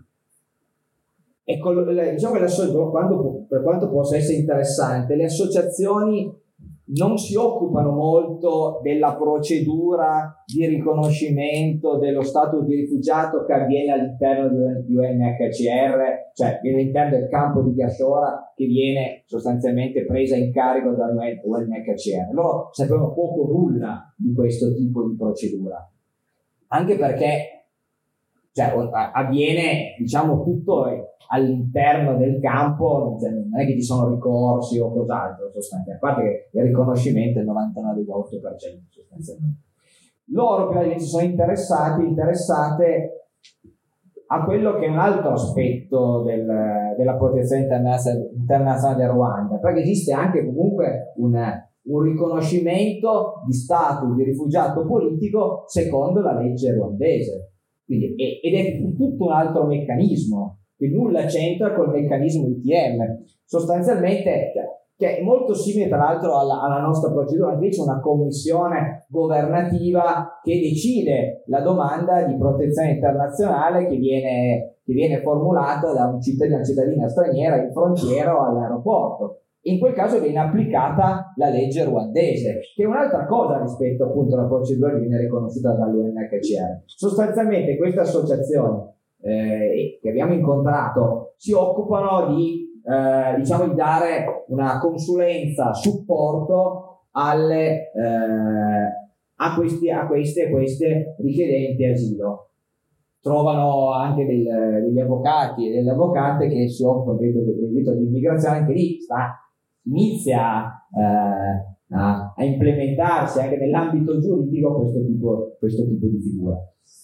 Ecco, diciamo che le, quando, per quanto possa essere interessante, le associazioni non si occupano molto della procedura di riconoscimento dello status di rifugiato che avviene all'interno di U N H C R, cioè all'interno del campo di Gashora, che viene sostanzialmente presa in carico da U N H C R. Loro sapevano poco nulla di questo tipo di procedura, anche perché cioè, avviene diciamo tutto all'interno del campo, cioè, non è che ci sono ricorsi o cos'altro sostanzialmente, a parte che il riconoscimento è il novantanove virgola otto per cento sostanzialmente. Loro però si sono interessati, interessate a quello che è un altro aspetto del, della protezione internazionale del Ruanda, perché esiste anche comunque un, un riconoscimento di status di rifugiato politico secondo la legge ruandese. Quindi, ed è tutto un altro meccanismo che nulla c'entra col meccanismo I T M. Sostanzialmente, che è molto simile tra l'altro alla, alla nostra procedura, invece una commissione governativa che decide la domanda di protezione internazionale che viene, che viene formulata da un cittadino, una cittadina straniera in frontiera o all'aeroporto. In quel caso viene applicata la legge ruandese, che è un'altra cosa rispetto appunto alla procedura che viene riconosciuta dall'U N H C R. Sostanzialmente queste associazioni eh, che abbiamo incontrato si occupano di Eh, diciamo di dare una consulenza, supporto alle, eh, a, questi, a queste, queste richiedenti asilo. Trovano anche del, degli avvocati e delle avvocate che si occupano del diritto di immigrazione, anche lì sta, inizia eh, a, a implementarsi anche nell'ambito giuridico questo tipo, questo tipo di figura.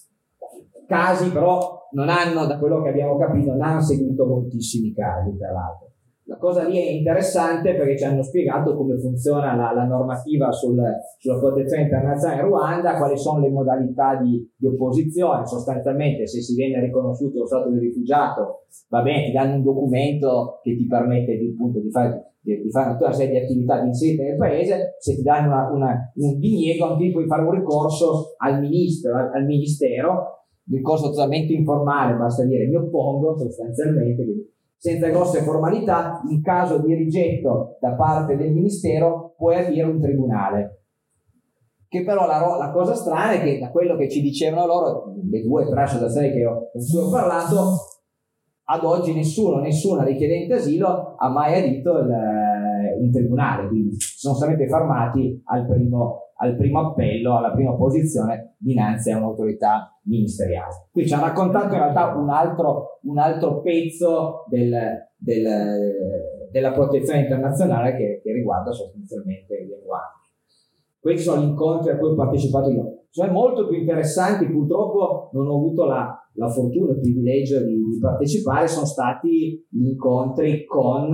Casi però non hanno, da quello che abbiamo capito, non hanno seguito moltissimi casi, tra l'altro. La cosa lì è interessante perché ci hanno spiegato come funziona la, la normativa sul, sulla protezione internazionale in Ruanda, quali sono le modalità di, di opposizione. Sostanzialmente, se si viene riconosciuto lo stato di rifugiato, va bene, ti danno un documento che ti permette di, appunto, di fare di, di fare una serie di attività di inserita nel paese. Se ti danno una, una, un diniego, anche lì puoi fare un ricorso al ministro, al, al ministero. Ricorso totalmente informale, basta dire mi oppongo sostanzialmente, senza grosse formalità. In caso di rigetto da parte del ministero puoi adire un tribunale. Che però la, la cosa strana è che da quello che ci dicevano loro, le due o tre associazioni che ho, con cui ho parlato, ad oggi nessuno, nessuna richiedente asilo ha mai adito il, in tribunale, quindi sono stati fermati al primo al primo appello, alla prima posizione dinanzi a un'autorità ministeriale. Qui ci ha raccontato in realtà un altro, un altro pezzo del, del, della protezione internazionale che, che riguarda sostanzialmente gli Ruanda. Questi sono gli incontri a cui ho partecipato io. Sono molto più interessanti, purtroppo non ho avuto la, la fortuna, il privilegio di, di partecipare, sono stati gli incontri con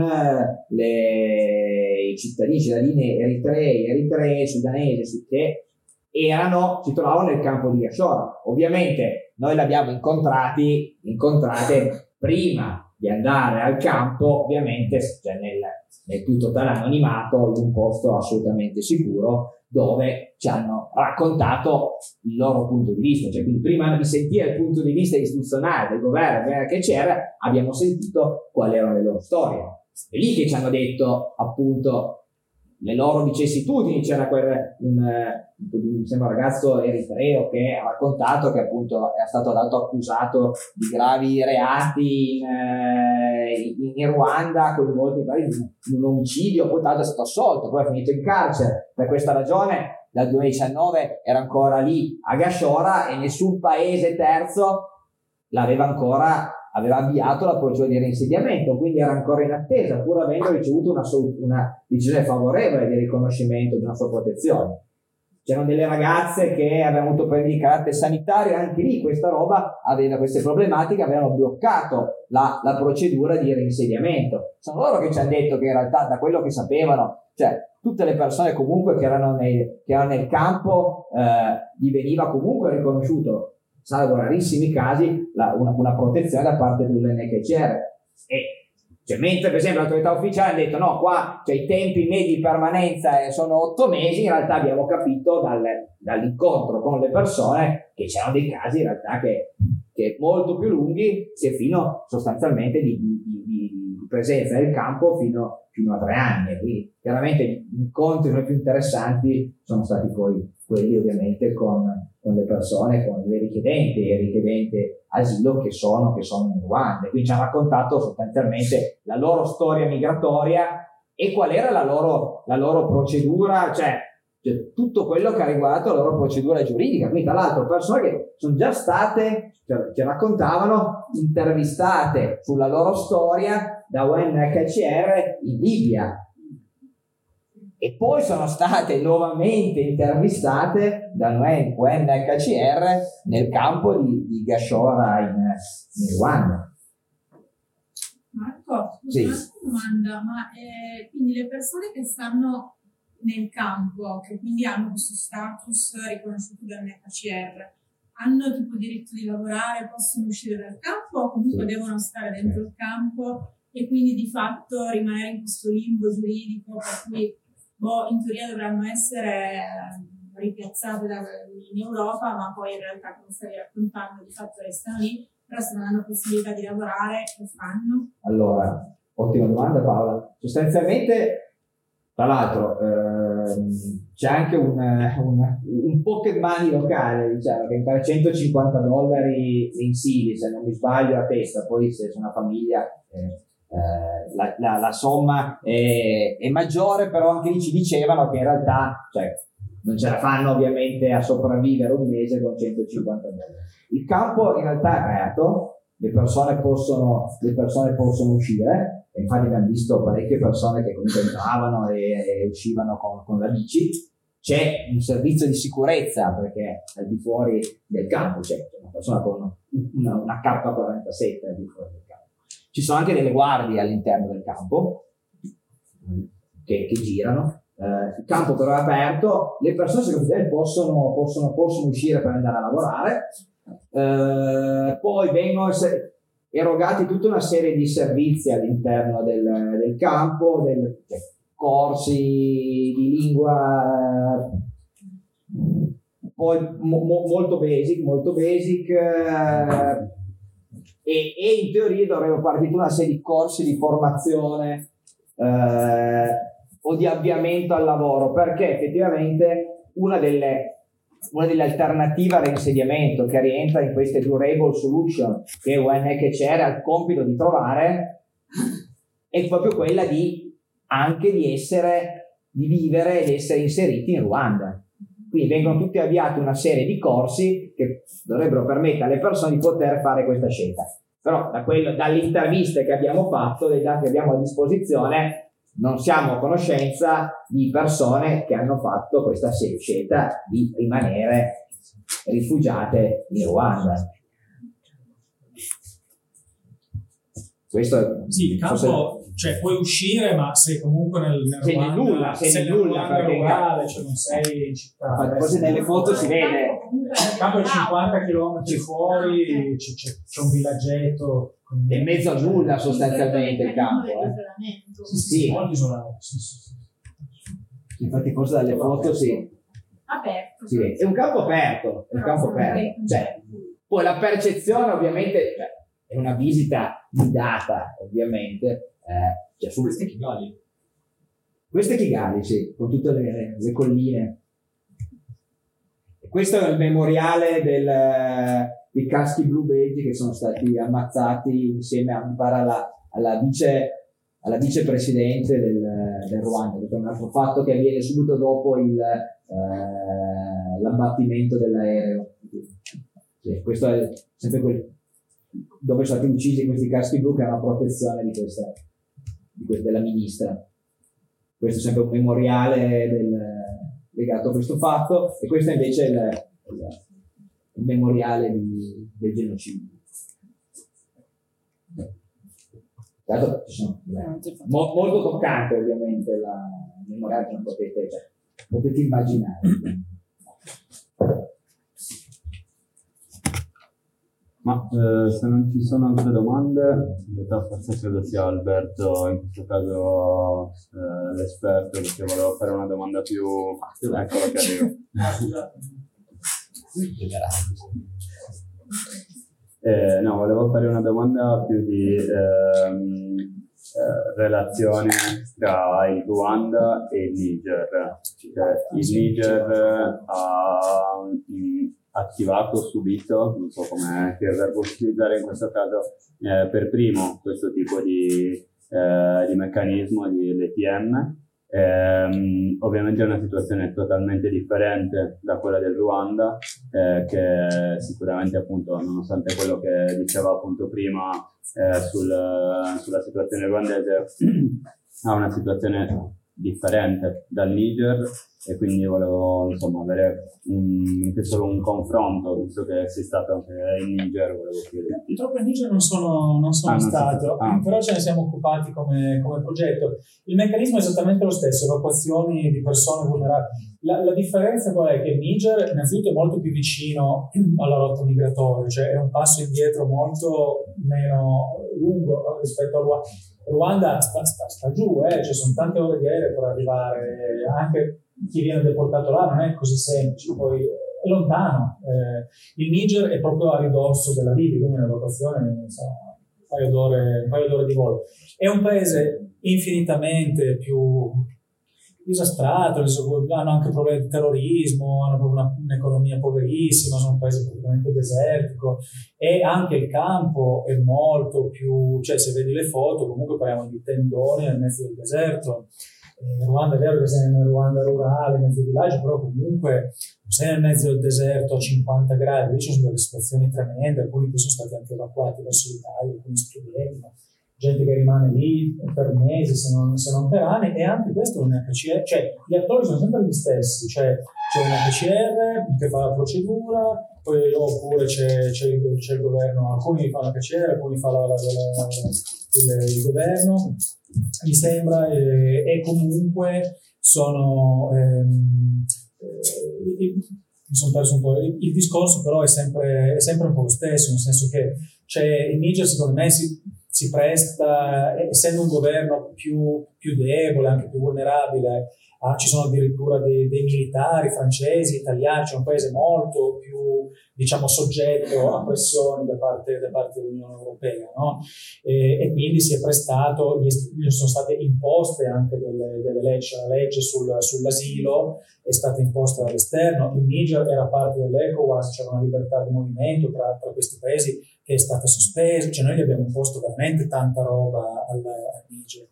le, i cittadini, cittadini eritrei, eritrei, sudanesi, che erano, si trovavano nel campo di Gashora. Ovviamente noi li abbiamo incontrati, incontrate prima di andare al campo, ovviamente cioè nel, nel più totale anonimato, in un posto assolutamente sicuro, dove ci hanno raccontato il loro punto di vista. Cioè, quindi prima di sentire il punto di vista istituzionale del governo che c'era, abbiamo sentito quali erano le loro storie. È lì che ci hanno detto appunto le loro vicissitudini. C'era quel, un, mi sembra un ragazzo eritreo che ha raccontato che appunto è stato dato accusato di gravi reati in, in Ruanda, coinvolto in un omicidio, poi tanto è stato assolto, poi è finito in carcere. Per questa ragione dal duemiladiciannove era ancora lì a Gashora e nessun paese terzo l'aveva ancora aveva avviato la procedura di reinsediamento, quindi era ancora in attesa, pur avendo ricevuto una, una decisione favorevole di riconoscimento di una sua protezione. C'erano delle ragazze che avevano avuto problemi di carattere sanitario, anche lì questa roba aveva queste problematiche, avevano bloccato la, la procedura di reinsediamento. Sono loro che ci hanno detto che in realtà, da quello che sapevano, cioè tutte le persone comunque che erano, nei, che erano nel campo, eh, gli veniva comunque riconosciuto, salvo rarissimi casi, la, una, una protezione da parte dell'U N H C R. E cioè, mentre per esempio l'autorità ufficiale ha detto no, qua cioè, i tempi medi di permanenza sono otto mesi, in realtà abbiamo capito dal, dall'incontro con le persone che c'erano dei casi in realtà che, che molto più lunghi, se fino sostanzialmente di, di, di, di presenza nel campo fino, fino a tre anni. Quindi chiaramente gli incontri più interessanti sono stati poi quelli ovviamente con, con le persone, con le richiedenti e richiedenti asilo che sono, che sono in Ruanda. Quindi ci hanno raccontato sostanzialmente la loro storia migratoria e qual era la loro, la loro procedura, cioè, cioè tutto quello che ha riguardato la loro procedura giuridica. Quindi tra l'altro persone che sono già state, cioè, ci raccontavano, intervistate sulla loro storia da U N H C R in Libia. E poi sono state nuovamente intervistate da U N H C R nel campo di, di Gashora in, in Ruanda. Marco, scusa, sì. una domanda, ma eh, quindi le persone che stanno nel campo, che quindi hanno questo status riconosciuto dall'U N H C R, hanno tipo diritto di lavorare, possono uscire dal campo o comunque devono stare dentro il campo e quindi di fatto rimanere in questo limbo giuridico per cui boh, in teoria dovranno essere ripiazzate da, in Europa, ma poi in realtà, come stavi raccontando, di fatto restano lì, però se non hanno possibilità di lavorare, lo fanno? Allora, ottima domanda Paola. Sostanzialmente, tra l'altro, ehm, c'è anche un, un, un pocket money locale, diciamo, che è centocinquanta dollari mensili, se non mi sbaglio, a testa. Poi se c'è una famiglia eh, eh, la, la, la somma è, è maggiore, però anche lì ci dicevano che in realtà cioè, non ce la fanno ovviamente a sopravvivere un mese con centocinquanta dollari. Il campo in realtà è aperto, le persone possono, le persone possono uscire. Infatti abbiamo visto parecchie persone che comunque entravano e, e uscivano con, con la bici. C'è un servizio di sicurezza perché al di fuori del campo c'è una persona con una, una K quarantasette al di fuori del campo. Ci sono anche delle guardie all'interno del campo che, che girano. Eh, il campo però è aperto, le persone secondo me possono, possono, possono uscire per andare a lavorare. Eh, poi vengono erogati tutta una serie di servizi all'interno del, del campo, del, cioè, corsi di lingua, poi mo, mo, molto basic, molto basic eh, e, e in teoria dovrebbero fare tutta una serie di corsi di formazione eh, o di avviamento al lavoro, perché effettivamente una delle una delle alternative al reinsediamento che rientra in queste durable solution che U N H C R ha il compito di trovare è proprio quella di anche di essere di vivere ed essere inseriti in Ruanda. Quindi vengono tutti avviati una serie di corsi che dovrebbero permettere alle persone di poter fare questa scelta. Però da quello, dalle interviste che abbiamo fatto, dai dati che abbiamo a disposizione, non siamo a conoscenza di persone che hanno fatto questa scelta di rimanere rifugiate in Ruanda. Questo sì, il campo, forse... cioè puoi uscire, ma sei comunque nel, nel sei Ruanda, nel nulla, sei sei nel nulla, Ruanda perché rurale, cioè non sei in città. Forse nelle foto si vede. Il campo è cinquanta chilometri fuori, c'è, c'è, c'è un villaggetto. È in mezzo a nulla sostanzialmente il campo. Eh. Sì, sì. Molto isolato. Sì, sì, sì. Infatti forse dalle foto sì. Aperto. Sì, è un campo aperto, è un campo aperto. Cioè, poi la percezione ovviamente cioè, è una visita guidata ovviamente. Eh, cioè, su queste Kigali. Queste Kigali, sì, con tutte le, le colline. E questo è il memoriale del... i caschi blu belgi che sono stati ammazzati insieme a, mi pare, alla, alla, vice, alla vicepresidente del, del Ruanda. Questo è un altro fatto che avviene subito dopo il, eh, l'abbattimento dell'aereo. Sì, questo è sempre quel, dove sono stati uccisi questi caschi blu che hanno protezione di questa, di questa, della ministra. Questo è sempre un memoriale del, legato a questo fatto, e questo invece è il, il il memoriale di, del genocidio. Tanto, sono, eh, mo, molto toccante ovviamente la il memoriale, che non potete, cioè, potete immaginare. Ma eh, se non ci sono altre domande, in realtà forse credo sia Alberto in questo caso eh, l'esperto, perché volevo fare una domanda più facile. Eccola che arriva. Eh, no, volevo fare una domanda più di ehm, eh, relazione tra il Ruanda e il Niger. Cioè, il Niger ha mh, attivato subito, non so come che verbo utilizzare in questo caso, eh, per primo questo tipo di, eh, di meccanismo di L T M. Eh, ovviamente è una situazione totalmente differente da quella del Ruanda, eh, che sicuramente, appunto, nonostante quello che diceva appunto prima eh, sul, sulla situazione ruandese, ha una situazione differente dal Niger, e quindi volevo insomma avere un, anche solo un confronto, visto che sei stato anche in Niger, volevo chiederti. Purtroppo in Niger non sono, non sono ah, stato, non ah. però ce ne siamo occupati come, come progetto. Il meccanismo è esattamente lo stesso, evacuazioni di persone vulnerabili. La, la differenza qual è? Che il Niger innanzitutto è molto più vicino alla rotta migratoria, cioè è un passo indietro molto meno lungo rispetto a Ruanda. Ruanda sta, sta, sta giù, eh? Ci sono tante ore di aereo per arrivare, anche chi viene deportato là non è così semplice, poi è lontano. Eh, il Niger è proprio a ridosso della Libia, quindi un'evacuazione so, un, paio d'ore, un paio d'ore di volo. È un paese infinitamente più disastrato, hanno anche problemi di terrorismo, hanno proprio una, un'economia poverissima, sono un paese praticamente desertico, e anche il campo è molto più, cioè se vedi le foto comunque parliamo di tendoni nel mezzo del deserto. Eh, Ruanda è vero che sei nel Ruanda rurale, in mezzo al villaggio, però comunque sei nel mezzo del deserto a cinquanta gradi, lì ci sono delle situazioni tremende, alcuni poi sono stati anche evacuati verso l'Italia, alcuni studenti, gente che rimane lì per mesi se non, se non per anni, e anche questo è un H C R, cioè gli attori sono sempre gli stessi, cioè c'è un H C R che fa la procedura, poi oppure c'è, c'è, il, c'è il governo, alcuni fanno l'H C R, alcuni fa la, la, la, il, il governo, mi sembra, e, e comunque sono ehm, eh, mi sono perso un po', il, il discorso però è sempre, è sempre un po' lo stesso, nel senso che c'è, il Niger secondo me si si presta, essendo un governo più, più debole, anche più vulnerabile, ah, ci sono addirittura dei, dei militari francesi, italiani, c'è un paese molto più, diciamo, soggetto a pressioni da parte, da parte dell'Unione Europea, no? E, e quindi si è prestato, gli sono state imposte anche delle, delle leggi, la legge sul, sull'asilo è stata imposta dall'esterno, il Niger era parte dell'ECOWAS, c'era una libertà di movimento tra, tra questi paesi che è stata sospesa, cioè noi gli abbiamo imposto veramente tanta roba al, al Niger.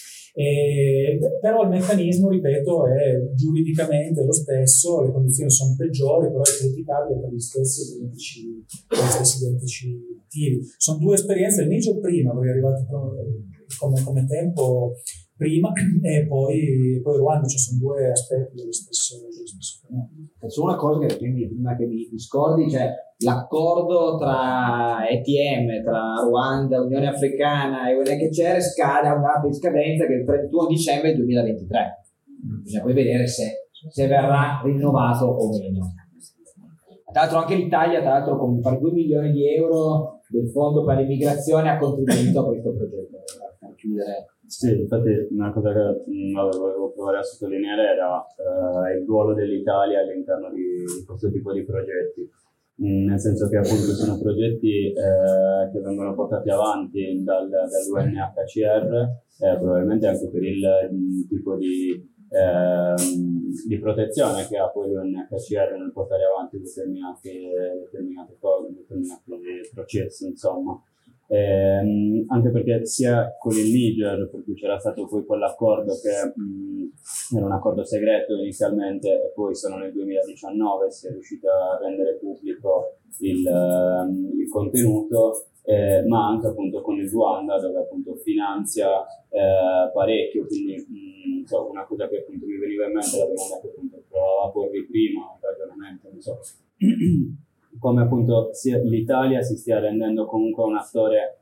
E, però il meccanismo, ripeto, è giuridicamente lo stesso, le condizioni sono peggiori, però è criticabile per gli stessi identici, per gli stessi identici motivi. Sono due esperienze, il Niger prima, perché è arrivato come, come tempo prima, e poi, poi Ruanda, cioè sono due aspetti dello stesso, dello stesso fenomeno. Faccio una cosa che quindi prima che mi scordi, cioè l'accordo tra E T M, tra Ruanda, Unione Africana e U N H C R scade a una data di scadenza che è il trentuno dicembre duemilaventitré. Bisogna poi vedere se, se verrà rinnovato o meno. Tra l'altro anche l'Italia, tra l'altro con per due milioni di euro del Fondo per l'immigrazione ha contribuito a questo progetto. Per chiudere. Sì, infatti una cosa che mh, volevo provare a sottolineare era uh, il ruolo dell'Italia all'interno di, di questo tipo di progetti, mh, nel senso che appunto sono progetti eh, che vengono portati avanti dal, dall'U N H C R, eh, probabilmente anche per il mh, tipo di, eh, di protezione che ha poi l'U N H C R nel portare avanti determinate, determinate cose, determinati processi, insomma. Eh, anche perché sia con il Niger, per cui c'era stato poi quell'accordo che mh, era un accordo segreto inizialmente, e poi solo nel duemiladiciannove si è riuscito a rendere pubblico il, uh, il contenuto, eh, ma anche appunto con il Ruanda, dove appunto finanzia eh, parecchio, quindi mh, so, una cosa che appunto mi veniva in mente, la domanda che appunto provava a porvi prima, un ragionamento, non so come appunto sia l'Italia si stia rendendo comunque un attore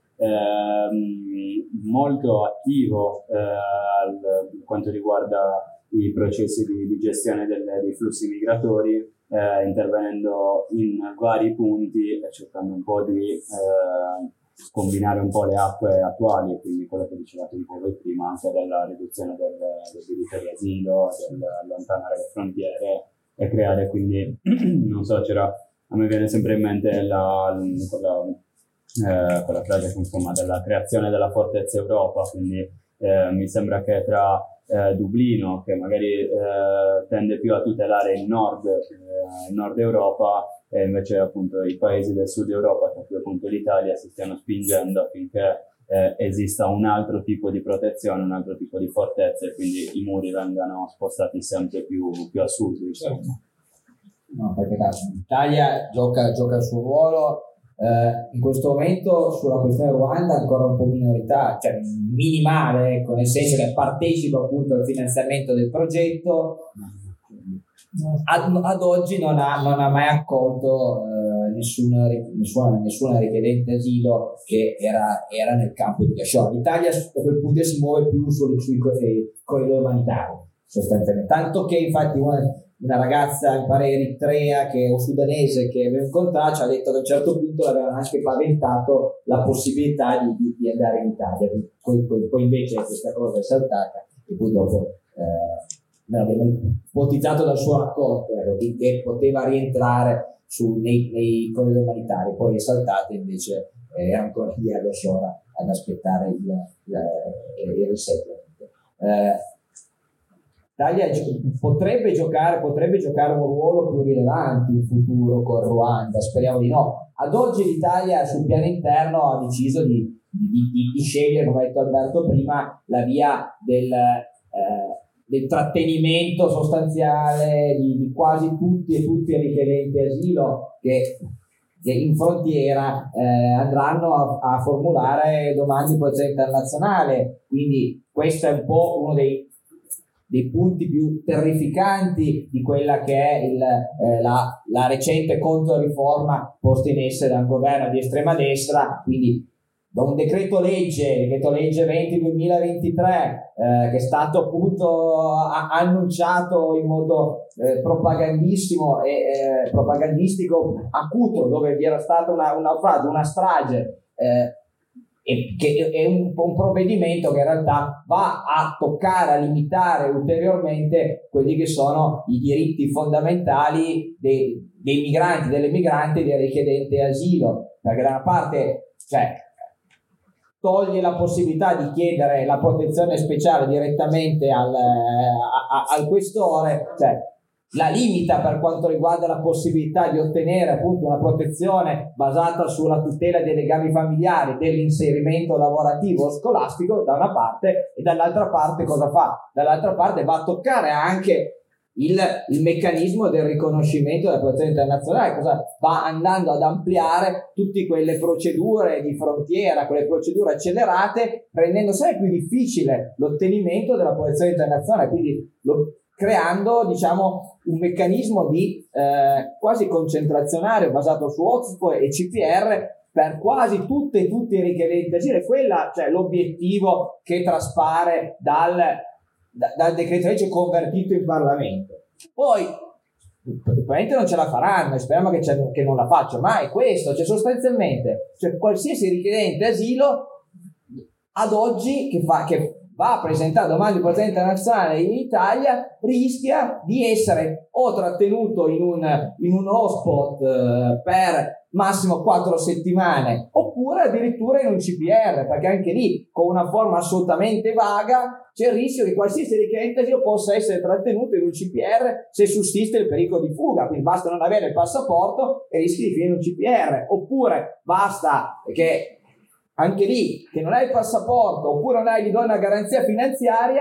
ehm, molto attivo eh, al, per quanto riguarda i processi di, di gestione del, dei flussi migratori, eh, intervenendo in vari punti e cercando un po' di eh, combinare un po' le acque attuali, quindi quello che dicevate un po' voi prima, anche della riduzione del, del diritto di asilo, del allontanare le frontiere e creare quindi, non so, c'era a me viene sempre in mente la, quella, eh, quella frase insomma, della creazione della Fortezza Europa, quindi eh, mi sembra che tra eh, Dublino, che magari eh, tende più a tutelare il nord, eh, il nord Europa, e invece appunto i paesi del sud Europa, tra cui appunto l'Italia, si stiano spingendo affinché eh, esista un altro tipo di protezione, un altro tipo di fortezza, e quindi i muri vengano spostati sempre più, più a sud, insomma. No, perché l'Italia gioca, gioca il suo ruolo, Uh, in questo momento sulla questione Ruanda ancora un po' minorità, cioè minimale, ecco, nel senso che partecipa appunto al finanziamento del progetto. Ad, ad oggi non ha, non ha mai accolto uh, nessuna, nessuna, nessuna richiedente asilo che era, era nel campo di Gasciò. L'Italia a quel punto si muove più sui, sui corridoi umanitari sostanzialmente, tanto che infatti una, una ragazza in pare eritrea che, o sudanese che avevo incontrato ci ha detto che a un certo punto l'avevano anche paventato la possibilità di, di, di andare in Italia, poi, poi, poi invece questa cosa è saltata e poi dopo eh, noi abbiamo ipotizzato dal suo racconto ecco, che poteva rientrare su, nei, nei corridoi umanitari, poi è saltata invece è eh, ancora lì a Gasciora ad aspettare il, il, il resettlement. Eh, L'Italia potrebbe giocare, potrebbe giocare un ruolo più rilevante in futuro con Ruanda, speriamo di no. Ad oggi l'Italia sul piano interno ha deciso di, di, di, di scegliere, come ha detto Alberto prima, la via del, eh, del trattenimento sostanziale di, di quasi tutti e tutti i richiedenti asilo che, che in frontiera eh, andranno a, a formulare domande di protezione internazionale. Quindi questo è un po' uno dei dei punti più terrificanti di quella che è il, eh, la, la recente controriforma posta in essere dal governo di estrema destra, quindi da un decreto legge, decreto legge venti duemilaventitré, eh, che è stato appunto a, annunciato in modo eh, propagandissimo e eh, propagandistico acuto, dove vi era stata una, una frase, una strage, eh, e che è un, un provvedimento che in realtà va a toccare, a limitare ulteriormente quelli che sono i diritti fondamentali dei, dei migranti, delle migranti e dei richiedenti asilo, perché da una parte cioè, toglie la possibilità di chiedere la protezione speciale direttamente al, a, a, al questore, cioè la limita per quanto riguarda la possibilità di ottenere appunto una protezione basata sulla tutela dei legami familiari, dell'inserimento lavorativo o scolastico da una parte, e dall'altra parte cosa fa? Dall'altra parte va a toccare anche il, il meccanismo del riconoscimento della protezione internazionale, cosa va andando ad ampliare tutte quelle procedure di frontiera, quelle procedure accelerate, rendendo sempre più difficile l'ottenimento della protezione internazionale, quindi lo creando diciamo un meccanismo di eh, quasi concentrazionario basato su hotspot e C P R per quasi tutte e tutti i richiedenti asilo. È quella, cioè, l'obiettivo che traspare dal, da, dal decreto legge convertito in Parlamento. Poi probabilmente non ce la faranno e speriamo che, che non la facciano, ma è questo, cioè sostanzialmente cioè, qualsiasi richiedente asilo ad oggi che fa che va a presentare domande di protezione internazionale in Italia rischia di essere o trattenuto in un, in un hotspot eh, per massimo quattro settimane oppure addirittura in un C P R, perché anche lì con una forma assolutamente vaga c'è il rischio che qualsiasi richiedente asilo possa essere trattenuto in un C P R se sussiste il pericolo di fuga, quindi basta non avere il passaporto e rischi di finire in un C P R, oppure basta che anche lì che non hai il passaporto oppure non hai l'idonea garanzia finanziaria